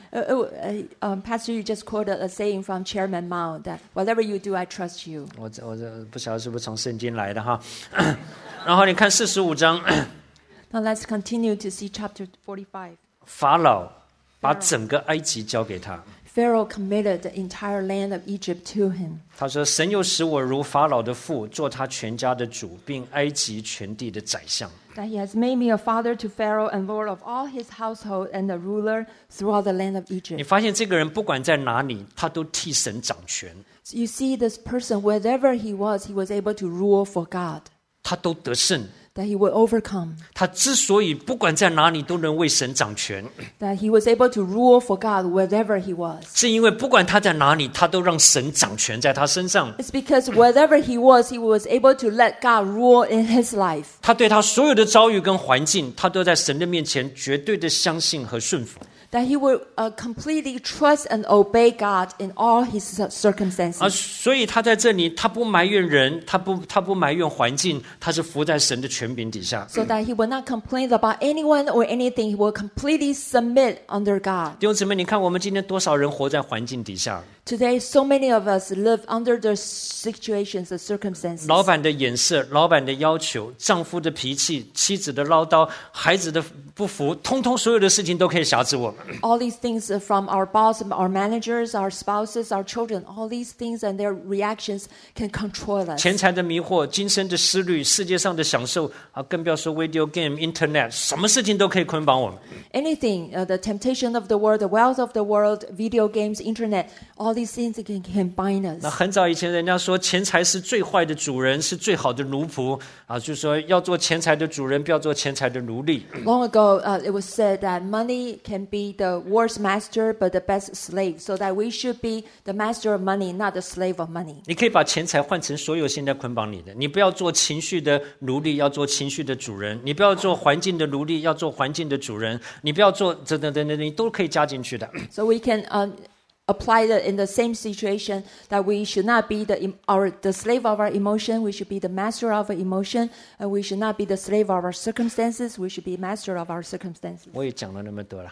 Uh, uh, uh, um, Pastor, you just quoted a saying from Chairman Mao that whatever you do, I trust you. 我这我这不晓得是不是从圣经来的哈。然后你看四十五章， Now let's continue to see chapter forty-five. 法老把整个埃及交给他。 Pharaoh committed the entire land of Egypt to him. 他说：“神又使我如法老的父，做他全家的主，并埃及全地的宰相。” That he has made me a father to Pharaoh and lord of all his household and a ruler throughout the land of 你 Egypt. 发现这个人不管在哪里，他都替神掌权， So you see this person, wherever he was, he was able to rule for God, 他都得胜。 that he would overcome, 他之所以不管在哪里都能为神掌权， that he was able to rule for God wherever he was. 是因为不管他在哪里，他都让神掌权在他身上。 It's because wherever he was, he was able to let God rule in his life. 他对他所有的遭遇跟环境，他都在神的面前绝对的相信和顺服。 That he would uh, completely trust and obey God in all his circumstances. 啊，所以他在这里，他不埋怨人，他不他不埋怨环境，他是服在神的权柄底下。 So that he will not complain about anyone or anything. He will completely submit under God. 弟兄姊妹，你看我们今天多少人活在环境底下？ Today, so many of us live under the situations, the circumstances. 老板的眼色，老板的要求，丈夫的脾气，妻子的唠叨，孩子的不服，通通所有的事情都可以辖制我们。 All these things from our boss, our managers, our spouses, our children, all these things and their reactions can control us. 钱财的迷惑，今生的思虑，世界上的享受啊，更不要说 video game、internet， 什么事情都可以捆绑我们。 Anything, uh, the temptation of the world, the wealth of the world, video games, internet, all these things can, can bind 那 us. 很早以前，人家说钱财是最坏的主人，是最好的奴仆啊，就说要做钱财的主人，不要做钱财的奴隶。 Long ago, uh, it was said that money can be the worst master, but the best slave. So that we should be the master of money, not the slave of money. 你可以把钱财换成所有现在捆绑你的，你不要做情绪的奴隶，要做情绪的主人；你不要做环境的奴隶，要做环境的主人；你不要做等等等等，你都可以加进去的。 So we can uh, apply that in the same situation that we should not be the em- our the slave of our emotion. We should be the master of our emotion, and we should not be the slave of our circumstances. We should be master of our circumstances. 我也讲了那么多了，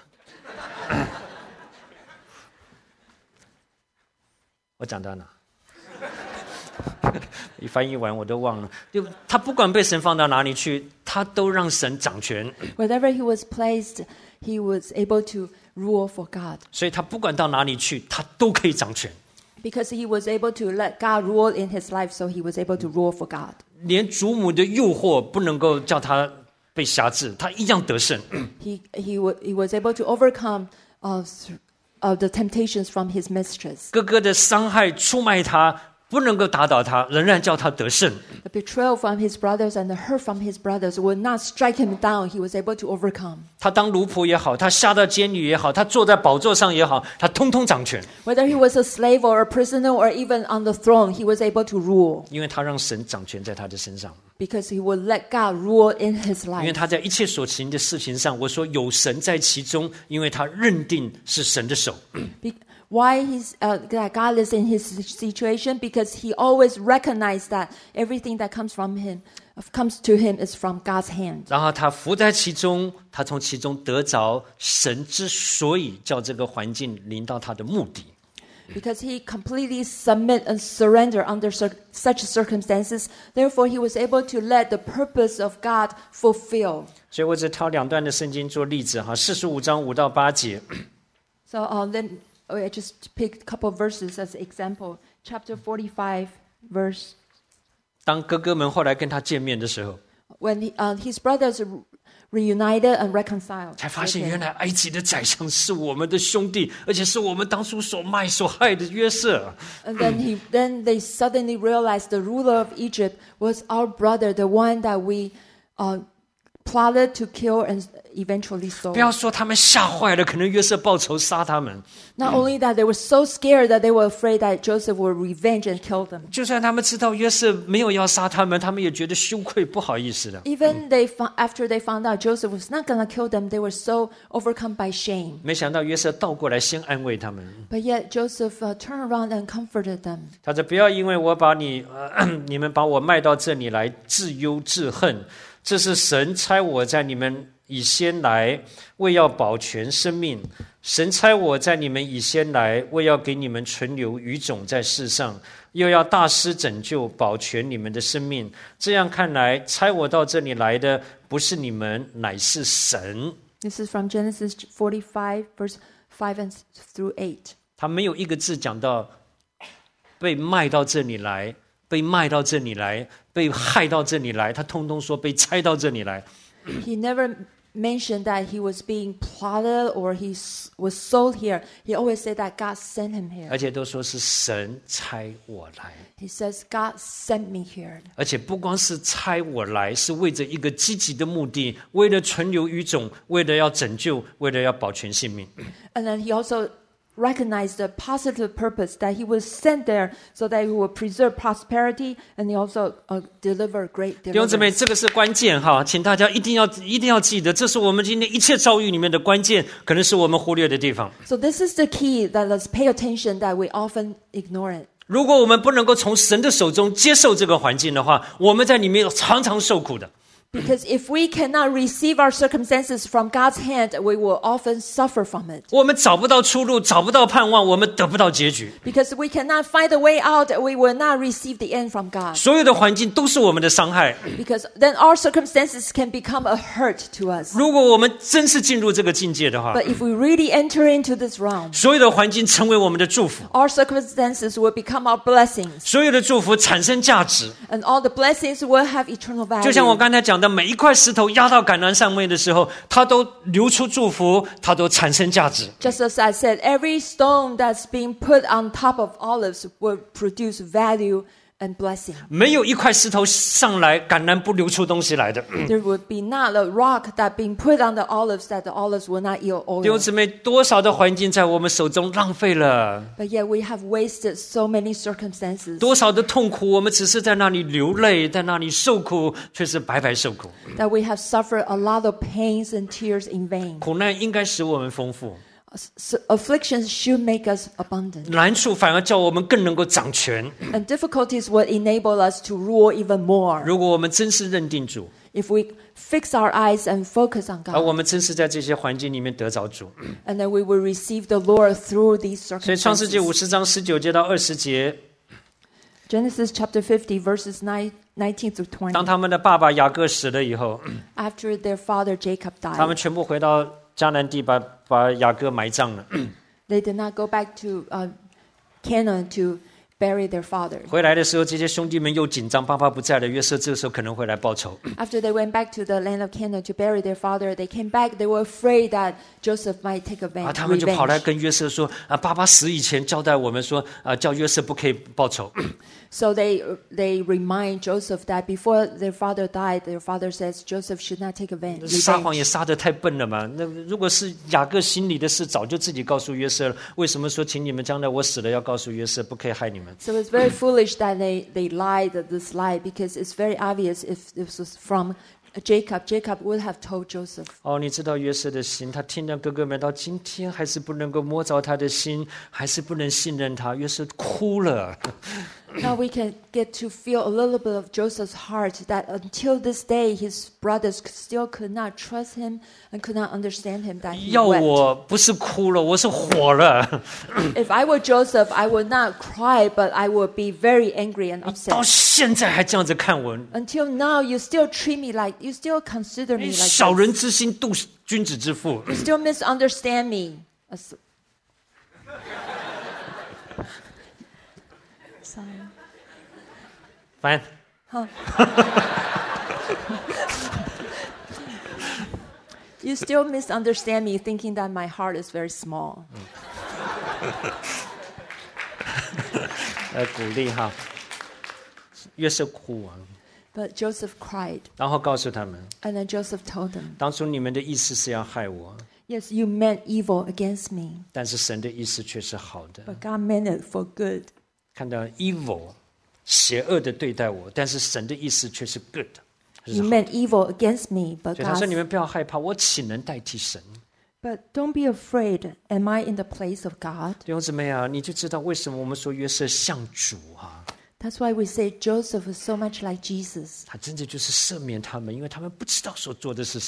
我讲到哪？一翻译完我都忘了。就他不管被神放到哪里去，他都让神掌权。 Wherever he was placed, he was able to rule for God 所以他不管到哪里去，他都可以掌权。 because he was able to let God rule in his life. So he was able to rule for God. 连祖母的诱惑不能够叫他被辖制，他一样得胜。 He he wa- he was able to overcome uh, th- uh, the temptations from his mistress. 哥哥的伤害、出卖他，不能够打倒他，仍然叫他得胜。 The betrayal from his brothers and the hurt from his brothers would not strike him down. He was able to overcome. 他当奴仆也好，他下到监狱也好，他坐在宝座上也好，他通通掌权， Whether he was a slave or a prisoner or even on the throne, he was able to rule 因为他让神掌权在他的身上。 because he would let God rule in his 因为 life. 他在一切所行的事情上，我说有神在其中，因为他认定是神的手。 Be- Why he's, uh, that God is in his situation? Because he always recognized that everything that comes from him, comes to him, is from God's hand. 然后他伏在其中，他从其中得着神之所以叫这个环境临到他的目的。 Because he completely submit and surrender under cir- such circumstances, therefore he was able to let the purpose of God fulfill. 所以我只挑两段的圣经做例子哈，四十五章五到八节。 So uh, then oh, I just picked a couple of verses as example. Chapter forty-five, verse 当哥哥们后来跟他见面的时候， when he, uh, his brothers re- reunited and reconciled. 才发现 with him. 原来埃及的宰相是我们的兄弟，而且是我们当初所卖所害的约瑟。 And then he, then they suddenly realized the ruler of Egypt was our brother, the one that we uh, plotted to kill and eventually 不 stole. 要说他们吓坏了，可能约瑟报仇杀他们。 Not only that, they were so scared that they were afraid that Joseph would revenge and kill them. 就算他们知道约瑟没有要杀他们，他们也觉得羞愧不好意思的。 Even they fo- after they found out Joseph was not going to kill them, they were so overcome by shame. 没想到约瑟倒过来先安慰他们， But yet Joseph uh, turned around and comforted them. 他说：“不要因为我把你，呃、你们把我卖到这里来，自忧自恨。这是神差我在你们以先来，为要保全生命。神差我在你们以先来，为要给你们存留余种在世上，又要大施拯救，保全你们的生命。这样看来，差我到这里来的不是你们，乃是神。 This is from Genesis forty-five, verse five and through eight. 他没有一个字讲到被卖到这里来，被卖到这里来，被害到这里来，他通通说被差到这里来。 He never mentioned that he was being plotted or he s- was sold here. He always said that God sent him here. 而且都说是神差我来， He says, God sent me here. 而且不光是差我来，是为着一个积极的目的，为了存留余种，为了要拯救，为了要保全性命。 And then he also recognized the positive purpose that he was sent there so that he would preserve prosperity and he also uh, deliver great 弟兄姊妹， deliverance. 这个是关键哈，请大家一定要一定要记得，这是我们今天一切遭遇里面的关键，可能是我们忽略的地方。 So this is the key that let's pay attention that we often ignore it. 如果我们不能够从神的手中接受这个环境的话，我们在里面常常受苦的。 Because if we cannot receive our circumstances from God's hand, we will often suffer from it. 我们找不到出路，找不到盼望，我们得不到结局。 Because we cannot find a way out, we will not receive the end from God. 所有的环境都是我们的伤害。 Because then our circumstances can become a hurt to us. 如果我们真是进入这个境界的话， But if we really enter into this realm, 所有的环境成为我们的祝福， our circumstances will become our blessings. 所有的祝福产生价值。 And all the blessings will have eternal 就像我 value. 刚才讲的，每一块石头压到橄榄上面的时候，它都流出祝福，它都产生价值。 Just as I said, every stone that's being put on top of olives will produce value and blessing. 没有一块石头上来，橄榄不流出东西来的。 There would be not a rock that being put on the olives that the olives will not yield 弟兄 oil. 姊妹，多少的环境在我们手中浪费了， But yet we have wasted so many circumstances 多少的痛苦，我们只是在那里流泪，在那里受苦，却是白白受苦。 that we have suffered a lot of pains and tears in vain. 苦难应该使我们丰富， S- Afflictions should make us abundant. 难处反而叫我们更能够掌权。 And difficulties will enable us to rule even more. 如果我们真是认定主， If we fix our eyes and focus on 而 God, 我们真是在这些环境里面得着主。 and then we will receive the Lord through these 所以创世纪五 circumstances. 十章十九节到二十节， Genesis chapter fifty, verses nine, nineteen through 20. 当他们的爸爸雅各死了以后， After their father Jacob 他们 died, 全部回到迦南地把，把雅各埋葬了。 they did not go back to uh, Canaan to bury their father. 回来的时候，这些兄弟们又紧张，爸爸不在了，约瑟这个时候可能会来报仇。 After they went back to the land of Canaan to bury their father, they came back. They were afraid that Joseph might take 啊， avan- 他们就跑来 revenge. 跟约瑟说：“啊，爸爸死以前交代我们说，啊，叫约瑟不可以报仇。 So they they remind Joseph that before their father died, their father says Joseph should not take avan- 撒谎也 revenge. 撒得太笨了嘛。那如果是雅各心里的事，早就自己告诉约瑟了。为什么说请你们将来我死了要告诉约瑟，不可以害你们？ So it's very foolish that they, they lied this lie because it's very obvious if this was from Jacob, Jacob would have told Joseph. 哦，你知道约瑟的心，他听到哥哥们到今天还是不能够摸着他的心，还是不能信任他。约瑟哭了。 Now we can get to feel a little bit of Joseph's heart that until this day his brothers still could not trust him and could not understand him that he 要 wept. 我不是哭了，我是火了。 If I were Joseph, I would not cry, but I would be very angry and 到 upset. 现在还这样子看我， Until now, you still treat me like, you still consider me like 小 this. 人之心度君子之腹。 You still misunderstand me. As- Sorry. 烦。 You still misunderstand me, thinking that my heart is very small. 来鼓励哈。约瑟哭啊， But Joseph cried, 然后告诉他们， and then Joseph told them, 当初你们的意思是要害我， "Yes, you meant evil against me, 但是神的意思却是好的。 but God meant it for good." 看到 evil 邪恶的对待我，但是神的意思却是 good， 是 You 好。 meant evil against me, but 所以他说：“ God. 你们不要害怕，我岂能代替神？” But don't be afraid. Am I in the place of God? 弟兄姊妹啊，你就知道为什么我们说约瑟像主啊， That's why we say Joseph is so much like Jesus. 他真的就是赦免他们，因为他们不知道所做的是什么。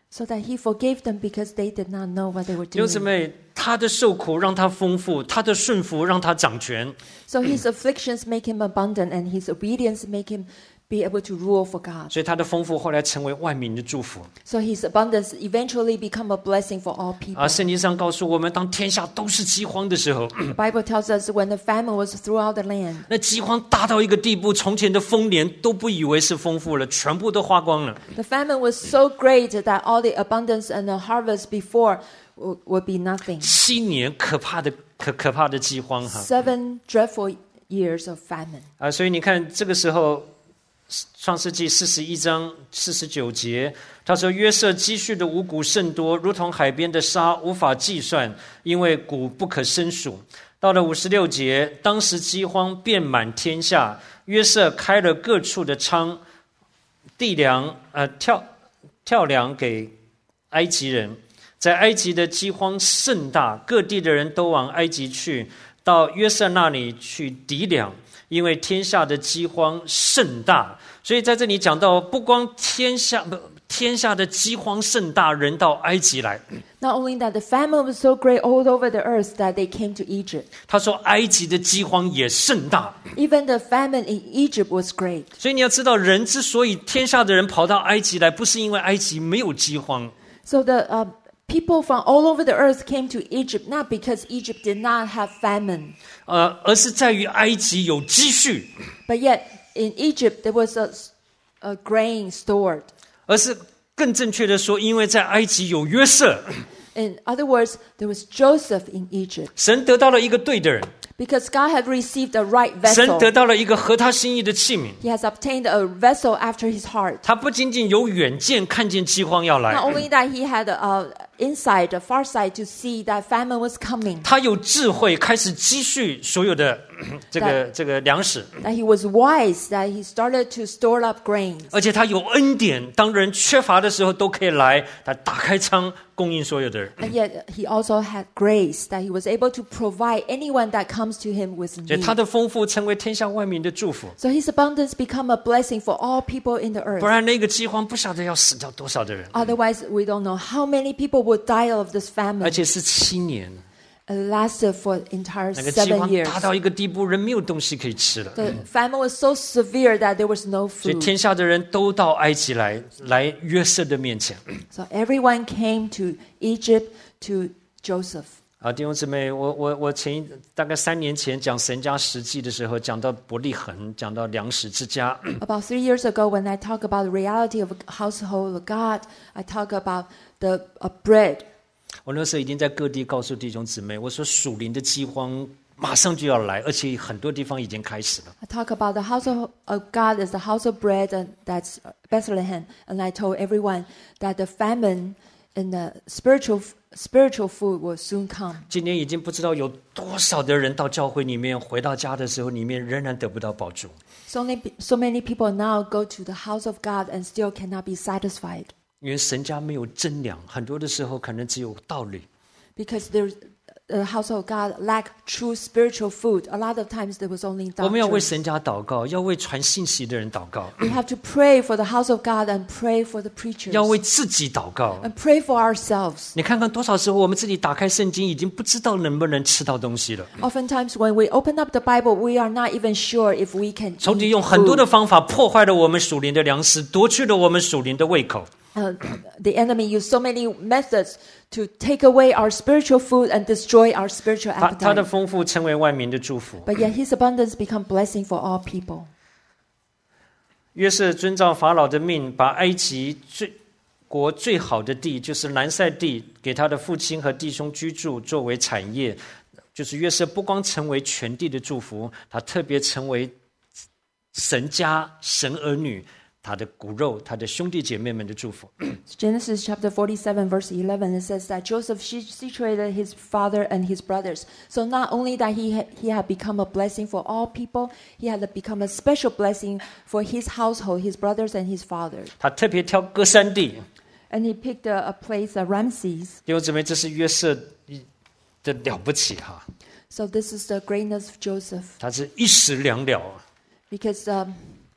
So that he forgave them because they did not know what they were 弟兄姊 doing. 妹，他的受苦让他丰富，他的顺服让他掌权。 So his afflictions make him abundant, and his obedience make him be able to rule for God. 所以他的丰富后来成为万民的祝福。 So his abundance eventually become a blessing for all people. 而圣经上告诉我们，当天下都是饥荒的时候， The Bible tells us when the famine was throughout the land, 那饥荒大到一个地步，从前的丰年都不以为是丰富了，全部都花光了。 the famine was so great that all the abundance and the harvest before would, would be nothing. 七年可怕的可可怕的饥荒哈 Seven dreadful years of famine. 啊！所以你看，这个时候，创世纪四十一章四十九节，他说：“约瑟积蓄的五谷甚多，如同海边的沙，无法计算，因为谷不可胜数。”到了五十六节，当时饥荒遍满天下，约瑟开了各处的仓，地粮呃跳跳粮给埃及人。在埃及的饥荒甚大，各地的人都往埃及去，到约瑟那里去抵粮，因为天下的饥荒甚大。所以在这里讲到，不光天下不天下的饥荒甚大，人到埃及来。 Not only that, the famine was so great all over the earth that they came to Egypt. 他说，埃及的饥荒也甚大。 Even the famine in Egypt was great. 所以你要知道，人之所以天下的人跑到埃及来，不是因为埃及没有饥荒。 So the uh, people from all over the earth came to Egypt, not because Egypt did not have famine, 呃，而是在于埃及有积蓄， but yet in Egypt there was a, a grain stored. 而是更正确的说，因为在埃及有约瑟， In other words, there was Joseph in Egypt 神得到了一个对的人， because God had received a right 神 vessel. 得到了一个合他心意的器皿。 He has obtained a vessel after his heart. 他不仅仅有远见，看见饥荒要 Not 来， only that, he had a insight, a far sight to see that famine was coming. 他有智慧，开始积蓄所有的这个这个粮食， That he was wise, that he started to store up grains. 而且他有恩典，当人缺乏的时候都可以来，他打开仓供应所有的人。 And yet he also had grace, that he was able to provide anyone that comes to him with 所以 need. 他的丰富成为天下万民的祝福， So his abundance become a blessing for all people in the 不 earth. 然那个饥荒不晓得要死掉多少的人， Otherwise, we don't know how many people would die of this 而 famine. 且是七年， It lasted for entire 那个饥 seven 荒 years. 大到一个地步，人没有东西可以吃了。 The famine was so severe that there was no 所以 food. 天下的人都到埃及来，来约瑟的面前。 So everyone came to Egypt to Joseph. 啊，弟兄姊妹，我我我前一大概三年前讲神家实际的时候，讲到伯利恒，讲到粮食之家。 About three years ago, when I talk about the reality of a household of God, I talk about the uh, bread. 我那时候已经在各地告诉弟兄姊妹，我说属灵的饥荒马上就要来，而且很多地方已经开始了。 I talk about the household of God as the house of bread, and that's Bethlehem. And I told everyone that the famine in the spiritual spiritual food will soon come. 今年已经不知道有多少的人到教会里面，回到家的时候，里面仍然得不到饱足。 So many, so many people now go to the house of God and still cannot be satisfied 因为神家没有真粮，很多的时候可能只有道理。 because there's the house of God lack true spiritual food. A lot of times there was only 我们要为 doctrine. 神家祷告，要为传信息的人祷告， We have to pray for the house of God and pray for the preachers 要为自己祷告。 and pray for ourselves. 你看看多少时候我们自己打开圣经，已经不知道能不能吃到东西了。 Oftentimes when we open up the Bible, we are not even sure if we can 仇敌 eat 用很多 food. 的方法破坏了我们属灵的粮食，夺去了我们属灵的胃口。 Uh, the enemy used so many methods to take away our spiritual food and destroy our spiritual 他他的 appetite. 丰富成为万民的祝福。 But yet his abundance become blessing for all people. 约瑟遵照法老的命，把埃及最国最好的地，就是南塞地，给他的父亲和弟兄居住，作为产业。就是约瑟不光成为全地的祝福，他特别成为神家、神儿女。他的骨肉，他的兄弟姐妹们的祝福。 Genesis chapter forty-seven verse eleven, it says that Joseph situated his father and his brothers. So not only that he had, he had become a blessing for all people, he had become a special blessing for his household, his brothers and his father. 他特别挑歌珊地， And he picked a, a place, uh, Ramses. 弟兄姊妹，这是约瑟的了不起哈， So this is the greatness of Joseph, 他是一时两了， because um,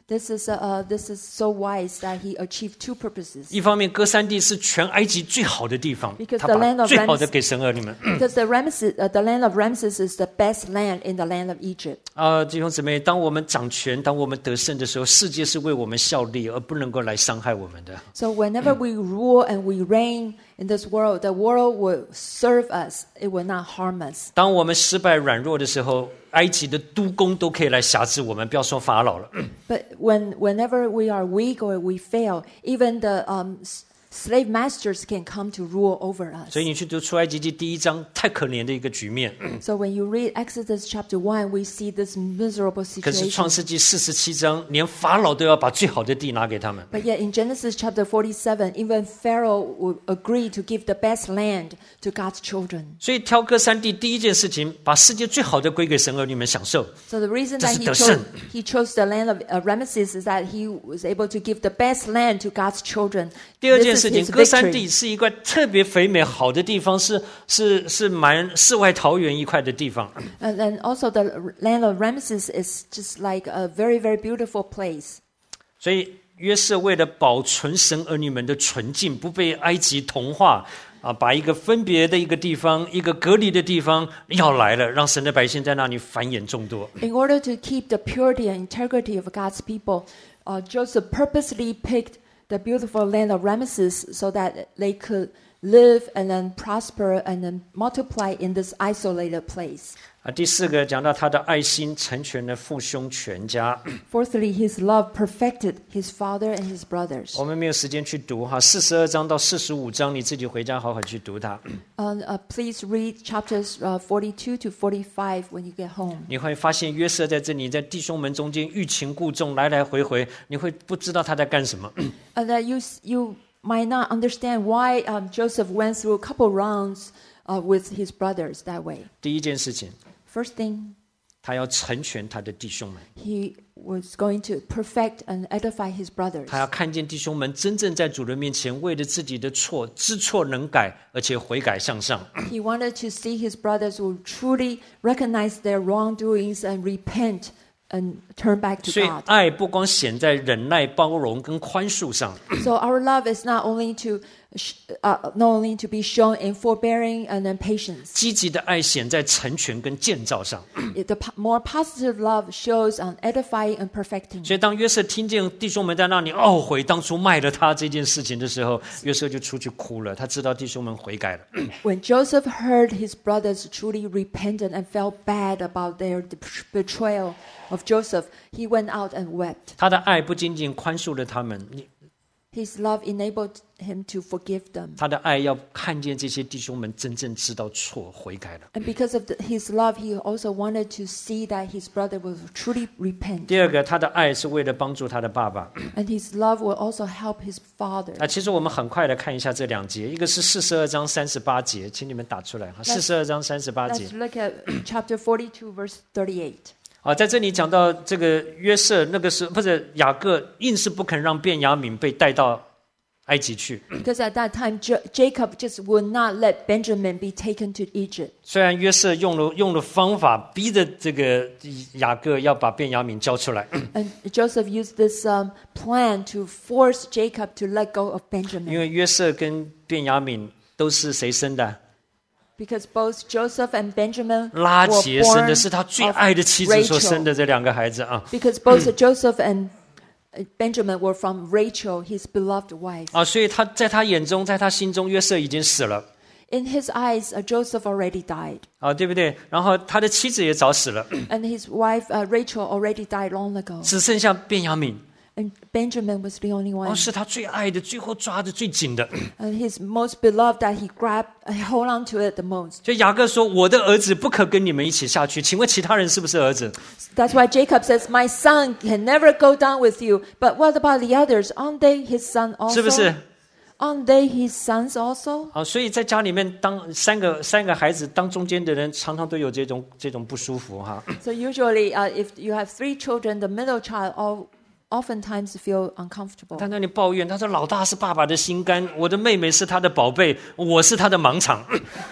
This is uh, this is so wise that he achieved two purposes. 一方面，歌珊地是全埃及最好的地方， Because 他 the 把 land of 最好的 Ramses- 给神儿女们。 Because the Ramses, uh, the land of Ramses is the best land in the land of Egypt. 啊，弟兄姊妹，当我们掌权，当我们得胜的时候，世界是为我们效力，而不能够来伤害我们的。 So whenever we rule and we reign in this world, the world will serve us. It will not harm us. 当我们失败软弱的时候，埃及的督工都可以来辖制我们，不要说法老了。 But when whenever we are weak or we fail, even the um, s- slave masters can come to rule over us. 所以你去读出埃及记第一章，太可怜的一个局面。 So when you read Exodus chapter one, we see this miserable 可是 situation. 创世纪四十七章，连法老都要把最好的地拿给他们。 But yet in Genesis chapter forty-seven, even Pharaoh would agree to give the best land to God's children. 所以挑歌珊地第一件事情，把世界最好的归给神儿女们享受。 So the reason 这 that 是 he 得 chose, 胜。 he chose the land of uh, Ramesses is that he was able to give the best land to God's children. 第二 This 件 is 事情， his 歌珊 victory. 地是一块特别肥美好的地方，是是是蛮世外桃源一块的地方。 And then also the land of Ramesses is just like a very, very beautiful place. 所以约瑟为了保存神儿女们的纯净，不被埃及同化啊，把一个分别的一个地方，一个隔离的地方要来了，让神的百姓在那里繁衍众多。 In order to keep the purity and integrity of God's people, uh, Joseph purposely picked the beautiful land of Ramesses so that they could live and then prosper and then multiply in this isolated place. 啊，第四个讲到他的爱心成全了父兄全家。 Fourthly, his love perfected his father and his brothers. 我们没有时间去读哈，四十二章到四十五章，你自己回家好好去读它。 Uh, uh, please read chapters uh, forty-two to forty-five when you get home. 你会发现约瑟在这里在弟兄们中间欲擒故纵，来来回回，你会不知道他在干什么。 Uh, that you you might not understand why um, Joseph went through a couple rounds uh, with his brothers that way. 第一件事情， First thing, 他要成全他的弟兄们， he was going to perfect and edify his brothers. 他要看见弟兄们真正在主人面前为了自己的错知错能改，而且悔改向上。 He wanted to see his brothers who truly recognize their wrongdoings and repent and turn back to 所以 God. 爱不光显在忍耐、包容跟宽恕上， So our love is not only to sh- uh, not only to be shown in forbearing and then patience. 积极的爱显在成全跟建造上。 It- The po- more positive love shows on edifying and perfecting. 所以当约瑟听见弟兄们在那里懊悔当初卖了他这件事情的时候，约瑟就出去哭了。他知道弟兄们悔改了。 When Joseph heard his brothers truly repented and felt bad about their de- betrayal of Joseph, he went out and wept. 他的爱不仅仅宽恕了他们，你 His love enabled him to forgive them. 他的爱要看见这些弟兄们真正知道错悔改了。 And because of the, his love, he also wanted to see that his brother will truly repent. 第二个，他的爱是为了帮助他的爸爸。 And his love will also help his father. 啊，其实我们很快的看一下这两节，一个是四十二章三十八节，请你们打出来哈。四十二章三十八节 Let's look at chapter forty-two, verse thirty-eight. 啊，在这里讲到这个约瑟那个时候，或者雅各硬是不肯让便雅悯被带到埃及去。 Because at that time, J- Jacob just would not let Benjamin be taken to Egypt. 虽然约瑟用了用了方法，逼着这个雅各要把便雅悯交出来， And Joseph used this um, plan to force Jacob to let go of 因 Benjamin. 为约瑟跟便雅悯都是谁生的？ Because both Joseph and Benjamin 拉 were 结生的 born 是他最 of 爱的妻子所生 Rachel. 的这两个孩子啊 Because both Joseph and uh, Benjamin were from Rachel, his beloved wife. 啊！所以他在他眼中，在他心中，约瑟已经死了 In his eyes, uh, Joseph already died. 啊，对不对？然后他的妻子也早死了， And his wife, uh, Rachel, already died long ago. 只剩下便雅悯， And Benjamin was the only 哦， one. 是他最爱的，最后抓的最紧的。 And his most beloved that he grabbed, uh, hold on to it the most. 所以雅各说：“我的儿子不可跟你们一起下去。”请问其他人是不是儿子？ That's why Jacob says, my son can never go down with you. But what about the others? Aren't they his son 是不 also? 是？ Aren't they his sons also? 啊，所以在家里面当三个三个孩子当中间的人，常常都有这种这种不舒服哈。 So usually, uh, if you have three children, the middle child all, oftentimes feel uncomfortable. 他那里抱怨，他说：“老大是爸爸的心肝，我的妹妹是他的宝贝，我是他的盲场。”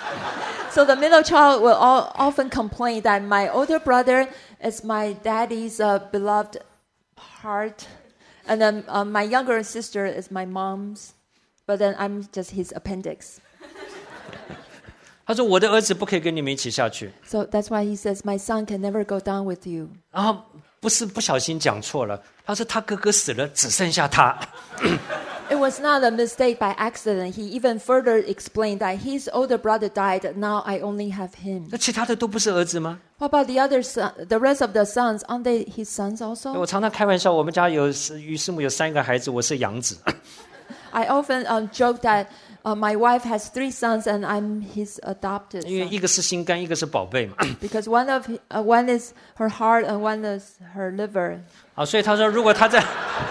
So the middle child will all, often complain that my older brother is my daddy's uh, beloved heart. And then uh, my younger sister is my mom's, but then I'm just his appendix. 他说我的儿子不可以跟你们一起下去。 So that's why he says, my son can never go down with you. 然后不是不小心讲错了，他说他哥哥死了，只剩下他。 It was not a mistake by accident. He even further explained that his older brother died. Now I only have him. 那其他的都不是儿子吗？ What about the other son, the rest of the sons? Aren't they his sons 我 also? 常常开玩笑，我们家有于师母有三个孩子，我是养子。 I often um, joke that uh, my wife has three sons and I'm his adopted 因为 son. 一个是心肝，一个是宝贝嘛。 Because one of hi- uh, one is her heart and one is her liver. 好，所以他说，如果他在，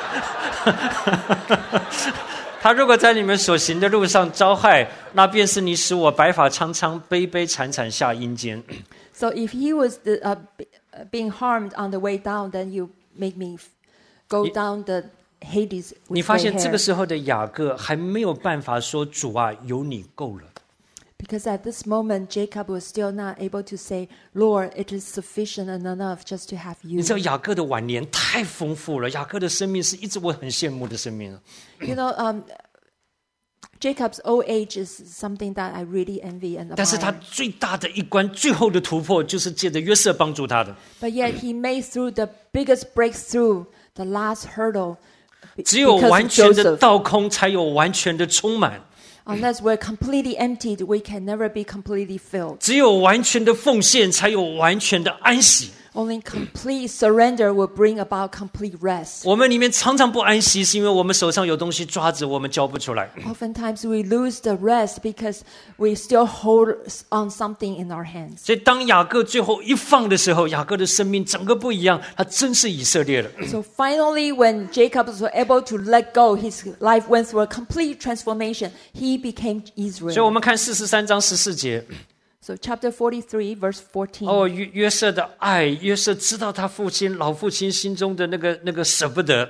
他如果在你们所行的路上遭害，那便是你使我白发苍苍、悲悲惨惨下阴间。 So if he was the, uh, b- uh, being harmed on the way down, then you make me f- go Ye- down the Hades 你 with 发 gray 现这个 hair. 时候的雅各还没有办法说主啊，有你够了。 Because at this moment, Jacob was still not able to say, Lord, it is sufficient and enough just to have 你 you. 知道雅各的晚年太丰富了，雅各的生命是一直我很羡慕的生命。 You know, um, Jacob's old age is something that I really envy and 但是他 admire. 最大的一关、最后的突破，就是借着约瑟帮助他的。 But yet he made through the biggest breakthrough, the last hurdle, be- 只有 because 完 of 全的 Joseph. 倒空，才有完全的充满； Unless we're completely emptied, we can never be completely filled. 只有完全的奉献，才有完全的安息。 Only complete surrender will bring about complete rest. 我们里面常常不安息，是因为我们手上有东西抓着，我们交不出来。 Oftentimes we lose the rest because we still hold on something in our hands. 所以当雅各最后一放的时候，雅各的生命整个不一样，他真是以色列了。 So finally, when Jacob was able to let go, his life went through a complete transformation. He became 所以我 Israel. 们看四十三章十四节， So chapter forty-three, verse fourteen. 哦，约约瑟的爱，约瑟知道他父亲老父亲心中的那个那个舍不得，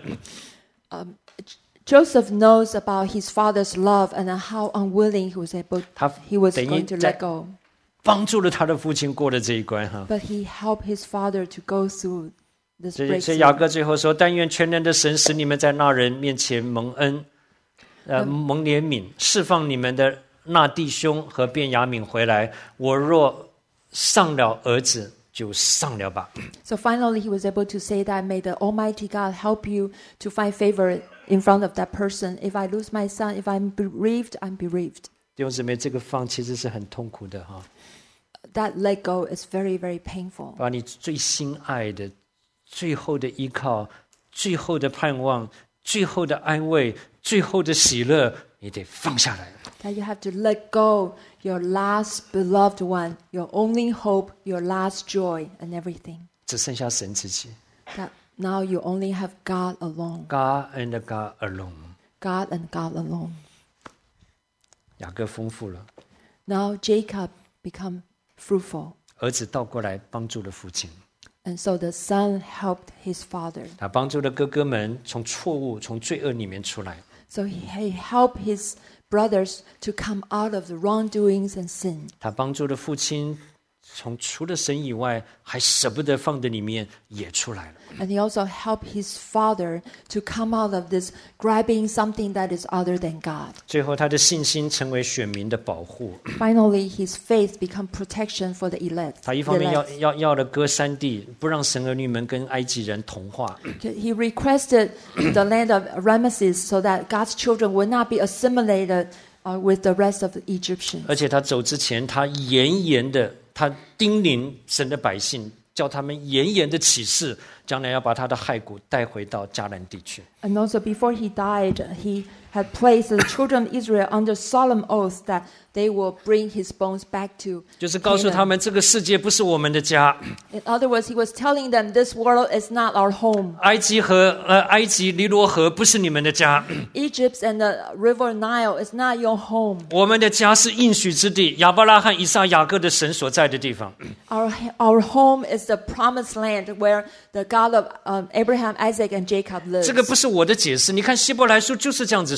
Joseph knows about his father's love and how unwilling he was able, 他 he was 等于 going to 在 let go. 帮助了他的父亲过了这一关哈。 But he helped his father to go through this 所以，所以雅 breakthrough. 各最后说：“但愿全能的神使你们在那人面前蒙恩，呃，蒙怜悯，释放你们的那弟兄和便雅悯回来。我若丧了儿子，就丧了吧。” So finally, he was able to say that, may the Almighty God help you to find favor in front of that person. If I lose my son, if I'm bereaved, I'm bereaved. 弟兄姊妹，这个放其实是很痛苦的哈， That let go is very, very painful. 把你最心爱的、最后的依靠、最后的盼望、最后的安慰、最后的喜乐，你得放下来。 That you have to let go your last beloved one, your only hope, your last joy, and everything. 只剩下神自己 That now you only have God alone. ，God and God alone。 God and God alone. 雅各丰富了。 Now Jacob become fruitful. 儿子倒过来帮助了父亲， And so the son helped his father. 他帮助了哥哥们从错误、从罪恶里面出来。 So he, he helped his brothers to come out of the wrongdoings and sin. 他帮助了父亲从除了神以外还舍不得放的里面也出来了。 And he also helped his father to come out of this grabbing something that is other than God. 最后，他的信心成为选民的保护。 Finally, his faith become protection for the elect. 他一方面要 elect. 要要了歌山地，不让神儿女们跟埃及人同化； He requested the land of Ramesses so that God's children would not be assimilated uh, with the rest of the Egyptians. 而且他走之前，他严严的，他叮咛神的百姓，叫他们严严的起誓，将来要把他的骸骨带回到迦南地去。 And also before he died, he had placed the children of Israel under solemn oath that they will bring his bones back to 就是告诉他 Canaan. 们，这个世界不是我们的家。 In other words, he was telling them this world is not our home. 埃及河，呃，埃及尼罗河不是你们的家， Egypt and the river Nile is not your home. 我们的家是应许之地，亚伯拉罕、以撒、雅各的神所在的地方。 Our, our home is the promised land where the God of um, Abraham, Isaac, and Jacob lives. 这个不是我的解释，你看希伯来书就是这样子说。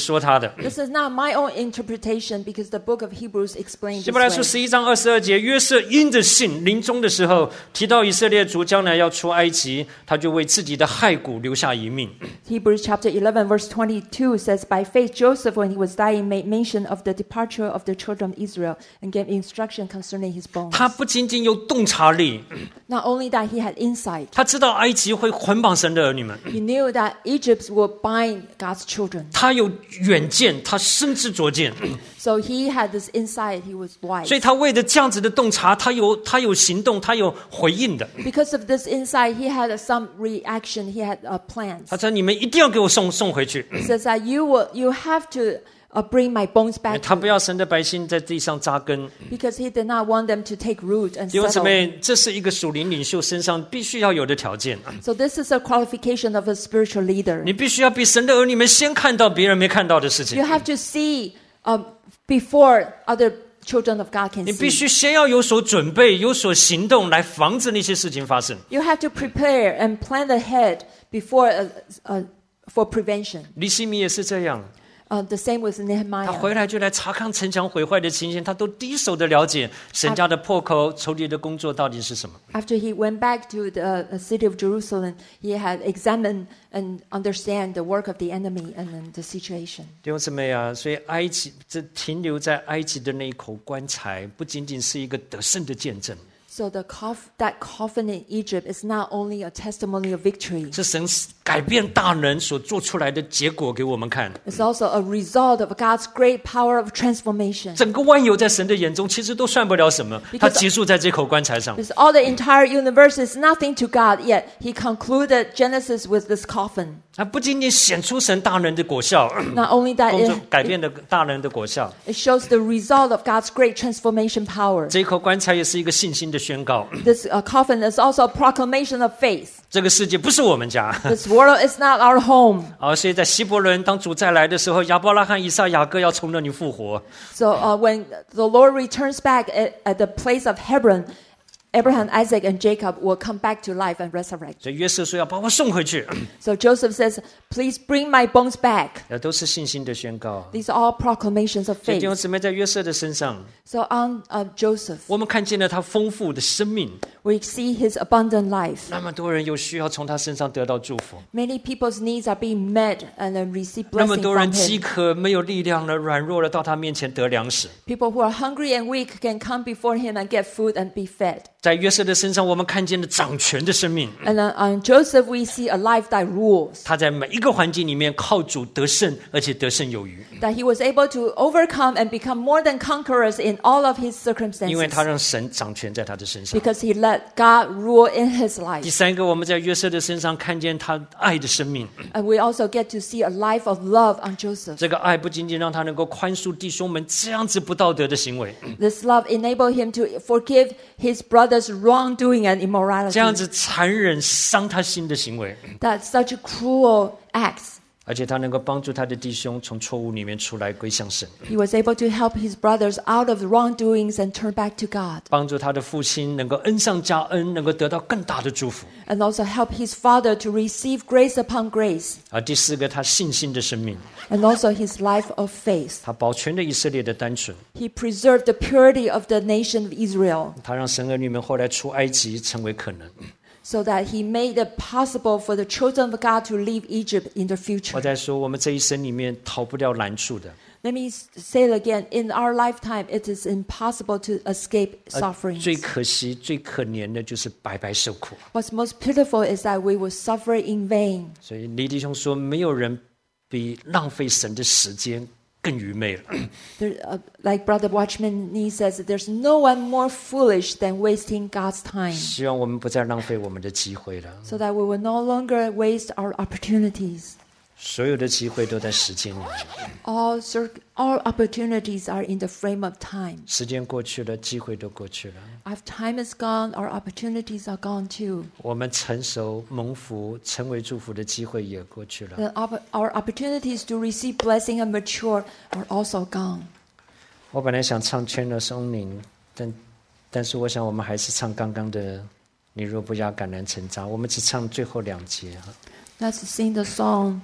说他的。 This is not my own interpretation because the book of Hebrews explains 希 this 伯来书 way. 十一章二十二节，约瑟因着信临终的时候，提到以色列族将来要出埃及，他就为自己的骸骨留下一命。 Hebrews chapter eleven verse twenty-two says, By faith Joseph, when he was dying, made mention of the departure of the children of Israel and gave instruction concerning his bones. 他不仅仅有洞察力， Not only that, he had insight. 他知道埃及会捆绑神的儿女们， He knew that Egypt will bind God's children. 他有远见，他深知灼见， So he had this insight. He was wise. 所以他为了这样子的洞察，他有他有行动，他有回应的。 Because of this insight, he had some reaction. He had uh, plans. 他说：“你们一定要给我送送回去。 He says that you will, you have to uh, bring my bones ” back 他 to 不要神的百姓在地上扎根。 because he did not want them to take root and 弟兄姊 settle. 妹，这是一个属灵领袖身上必须要有的条件。 So this is a qualification of a spiritual leader. 你必须要比神的儿女们先看到别人没看到的事情 You。have to see um, before other children of God can 你必 see. 须先要有所准备，有所行动，来防止那些事情发生。 You have to prepare and plan ahead before uh, uh, for prevention. 尼希米也是这样， Uh, the same with 他 Nehemiah. 回来就来查看城墙毁坏的情形，他都第一手的了解神家的破口、仇敌的工作到底是什么。 After he went back to the uh, city of Jerusalem, he had examined and understand the work of the enemy and then the situation. 弟兄姊妹啊，所以埃及这停留在埃及的那一口棺材，不仅仅是一个得胜的见证， So the coff- that coffin in Egypt is not only a testimony of victory, 是神改变大能所做出来的结果给我们看。 it's also a result of God's great power of transformation. 整个万有在神的眼中其实都算不了什么，它结束在这口棺材上。 Because all the entire universe is nothing to God, yet he concluded Genesis with this coffin. 它不仅仅显出神大能的果效， Not only that, 工作 it, 改变的大能的果效， it shows the result of God's great transformation power. 这一口棺材也是一个信心的宣告。 This uh, coffin is also a proclamation of faith. 这个世界不是我们家。 This world is not our home. 啊，所以在希伯伦，当主再来的时候，亚伯拉罕、以撒、雅各要从那里复活。 So uh, when the Lord returns back at, at the place of Hebron, Abraham, Isaac, and Jacob will come back to life and resurrect. 所以约瑟说要把我送回去， So Joseph says, please bring my bones back. 那都是信心的宣告。 These are all proclamations of 所以弟兄 faith. 姊妹，在约瑟的身上， So on uh, Joseph, 我们看见了他丰富的生命， we see his abundant life. 那么多人有需要从他身上得到祝福， Many people's needs are being met and then receive 那么 blessing 多人 from 饥 him. 渴没有力量了，软弱了，到他面前得粮食。 People who are hungry and weak can come before him and get food and be fed. 在约瑟的身上，我们看见了掌权的生命。 And then on Joseph, we see a life that rules. 他在每一个环境里面靠主得胜，而且得胜有余， That he was able to overcome and become more than conquerors in all of his 因为 circumstances. 他让神掌权在他的身上。 Because he let God rule in his 第 life. 三个，我们在约瑟的身上看见他爱的生命。 And we also get to see a life of love on Joseph. 这个爱不仅仅让他能够宽恕弟兄们这样子不道德的行为， This love enabled him to forgive his brother's wrongdoing and 这样 immorality. 子残忍伤他心的行为， That such cruel acts. 而且他能够帮助他的弟兄从错误里面出来归向神， He was able to help his brothers out of wrongdoings and turn back to God. 帮助他的父亲能够恩上加恩，能够得到更大的祝福。 And also help his father to receive grace upon grace. 而第四个，他信心的生命， And also his life of faith. 他保全了以色列的单纯， He preserved the purity of the nation of Israel 他让神儿女们后来出埃及成为可能。 so that he made it possible for the children of God to leave Egypt in the 我 future. 在说，我们这一生里面逃不掉难处的， Let me say it again. In our lifetime, it is impossible to escape 而 suffering. 最可惜、最可怜的就是白白受苦。 What's most pitiful is that we will suffer in vain. 所以李弟兄说，没有人比浪费神的时间更愚昧了。 There, uh, like Brother Watchman Nee says, there's no one more foolish than wasting God's time. 希望我们不再浪费我们的机会了， So that we will no longer waste our opportunities. 所有的机会都在时间里面。 All, cir- all opportunities are in the frame of time. 时间过去了，机会都过去了。 If time is gone, our opportunities are gone too. 我们成熟、蒙福、成为祝福的机会也过去了。 The opp- our opportunities to receive blessing and mature are also gone. 我本来想唱《Chandler's Owning》，但但是我想我们还是唱刚刚的“你若不压橄榄成渣”，我们只唱最后两节哈。 Let's sing the song,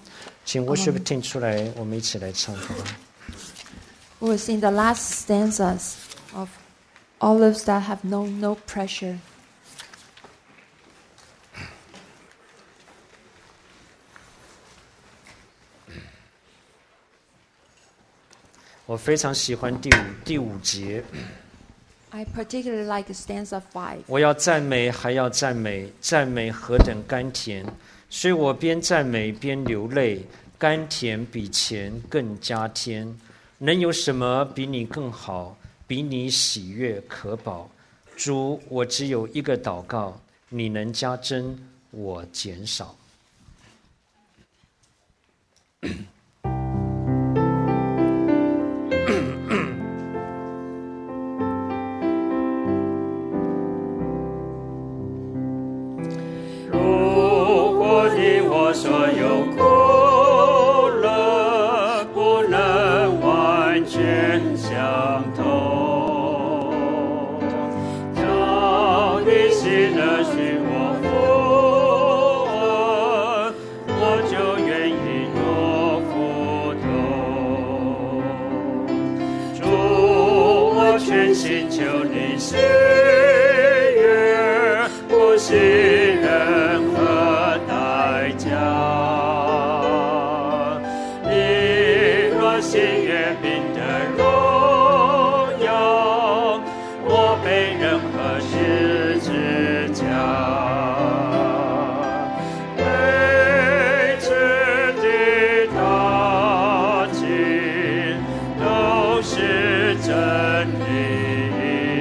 请 worship team 出来，我们一起来唱好吧。 We will sing the last stanzas of Olives that have known no pressure. 我非常喜欢第五第五节。 I particularly like stanza five. 我要赞美，还要赞美，赞美何等甘甜！虽我边赞美边流泪，甘甜比钱更加添。能有什么比你更好？比你喜悦可饱？主，我只有一个祷告，你能加增，我减少。 所有苦乐不能完全相同，叫你喜乐许我福恩，我就愿意多付出。主，我全心求你喜悦，不惜任何代价。你若喜悦并得荣耀，我被任何十字架。每次的大情都是真理。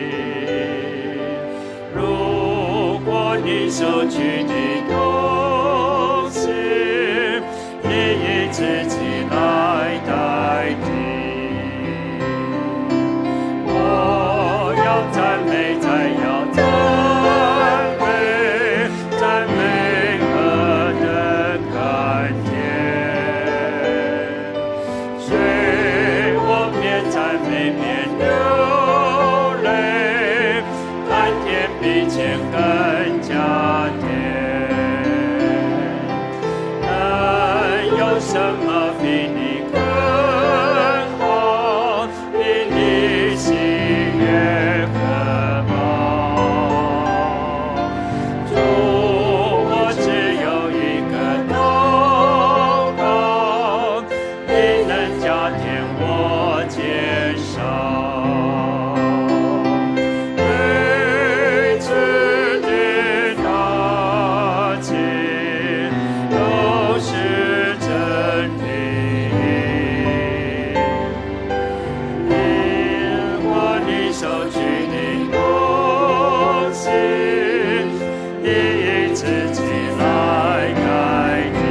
如果你收取的东西，你以自己来代替，我要赞美，再要赞美，赞美何等甘甜！虽我边赞美边流泪，甘甜比钱更加甜。有什么比你更好？比你喜悦可饱？主，我只有一个祷告，你能加添我减少。每次的大情都是真理。如果你收取的东西，你以自己来代替。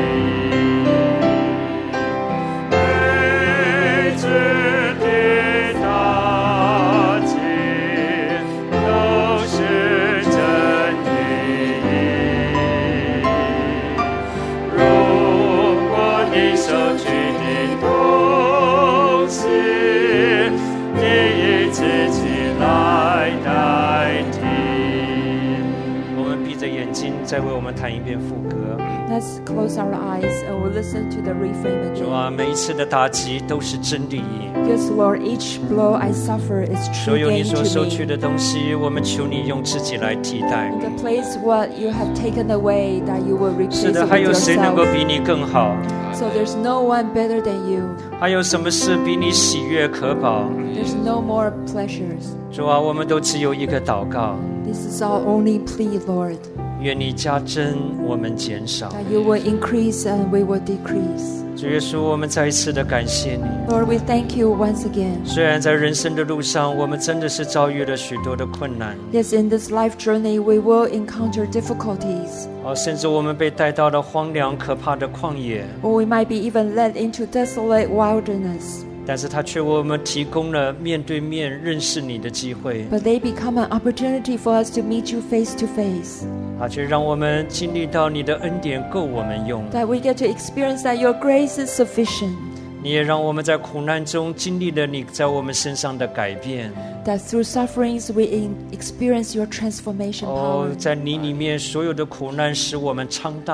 每次的大情都是真理。如果你收取的东西，你以自己来代替。 我们闭着眼睛，再为我们弹一遍副歌。 Let's close our eyes and we'll listen to the refrain 主 again. 啊，每一次的打击都是真理。 Yes, Lord, each blow I suffer is 所 true 有你 gain 所 to 收取 me. 的东西，我们求你用自己来替代。 In the place what you have taken away, that you will 是 replace 的， it 还 with 有谁能够 yourself. 比你更好？ So there's no one better than you. 还有什么事比你喜悦可饱？ There's no more pleasures. 主啊，我们都只有一个祷告， This is our only plea, Lord, 愿你加增，我们减少。 that you will increase and we will decrease. 主耶稣，我们再一次的感谢你。 Lord, we thank you once again. 虽然在人生的路上，我们真的是遭遇了许多的困难， Yes, in this life journey, we will encounter difficulties, 哦，甚至我们被带到了荒凉可怕的旷野， or we might be even led into desolate wilderness. 但是他却为我们提供了面对面认识你的机会， But they become an opportunity for us to meet you face to face. 啊，却让我们经历到你的恩典够我们用。 That we get to experience that your grace is sufficient. 你也让我们在苦难中经历了你在我们身上的改变。 That through sufferings we in- experience your transformation 哦， power. 在你里面所有的苦难使我们昌大。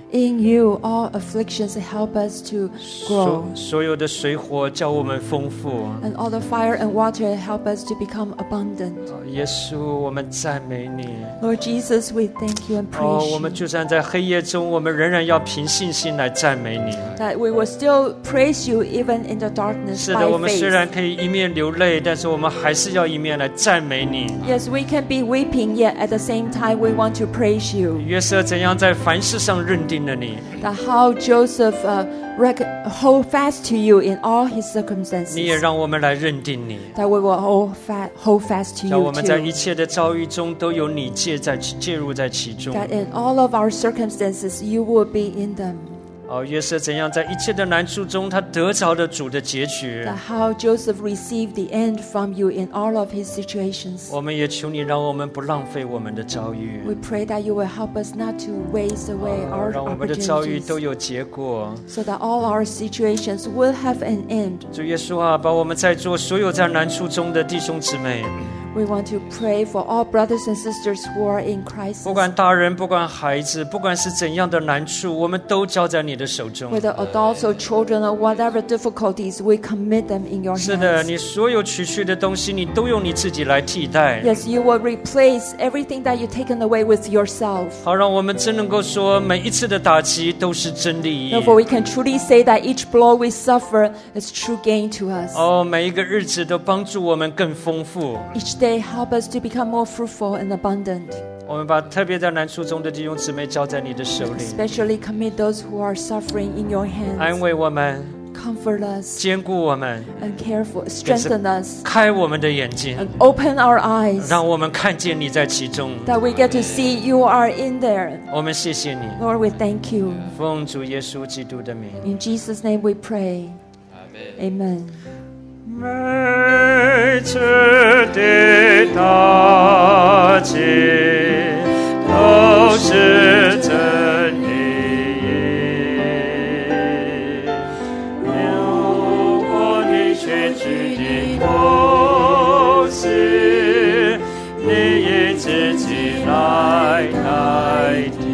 In you, all afflictions help us to 所 grow. 所有的水火叫我们丰富。 And all the fire and water help us to become abundant. 耶稣，我们赞美你。 Lord Jesus, we thank you and 哦， praise 我们 you. 就算在黑夜中，我们仍然要凭信心来赞美你。 That we will still praise you even in the darkness 是的， by 我们虽 faith. 然可以一面流泪，但是我们还是要一面来赞美你。 Yes, we can be weeping, yet at the same time we want to praise you. 约瑟怎样在凡事上认定了你？ That how Joseph uh, rec- hold fast to you in all his 你也 circumstances. 让我们来认定你。 That we will hold, fa- hold fast to 让我 you 们在一 too. 切的遭遇中都有你介在介入在其中。 That in all of our circumstances you will be in them. 哦，约瑟怎样在一切的难处中，他得着了主的结局。 That how Joseph received the end from you in all of his situations. 我们也求你，让我们不浪费我们的遭遇， We pray that you will help us not to waste away 哦 our 让我们的遭遇 opportunities, 都有结果。 so that all our situations will have an end. 主耶稣啊，把我们在座所有在难处中的弟兄姊妹， We want to pray for all brothers and sisters who are in 不 crisis. 管大人，不管孩子，不管是怎样的难处，我们都交在你的手中。 Whether adults or children or whatever difficulties, we commit them in your 是的， hands. 你所有取去的东西，你都用你自己来替代。 Yes, you will replace everything that you've taken away with yourself. 好，让我们真能够说，每一次的打击都是真利益。 Therefore, we can truly say that each blow we suffer is true gain to us. 哦，每一个日子都帮助我们更丰富。 Each day help us to become more fruitful and abundant. 我们把特别在难处中的弟兄姊妹交在你的手里， Especially commit those who are suffering in your 安 hands. 慰我们， Comfort us 坚固我们， and care for, strengthen us 开我们的眼睛， and open our eyes 让我们看见你在其中。 that we get to see you are in there. 我们谢谢你， Lord, we thank you. 奉主耶稣基督的名。 In Jesus' name we pray. Amen. 每次的打击都是真理。如果你选取的东西，你以自己来代替。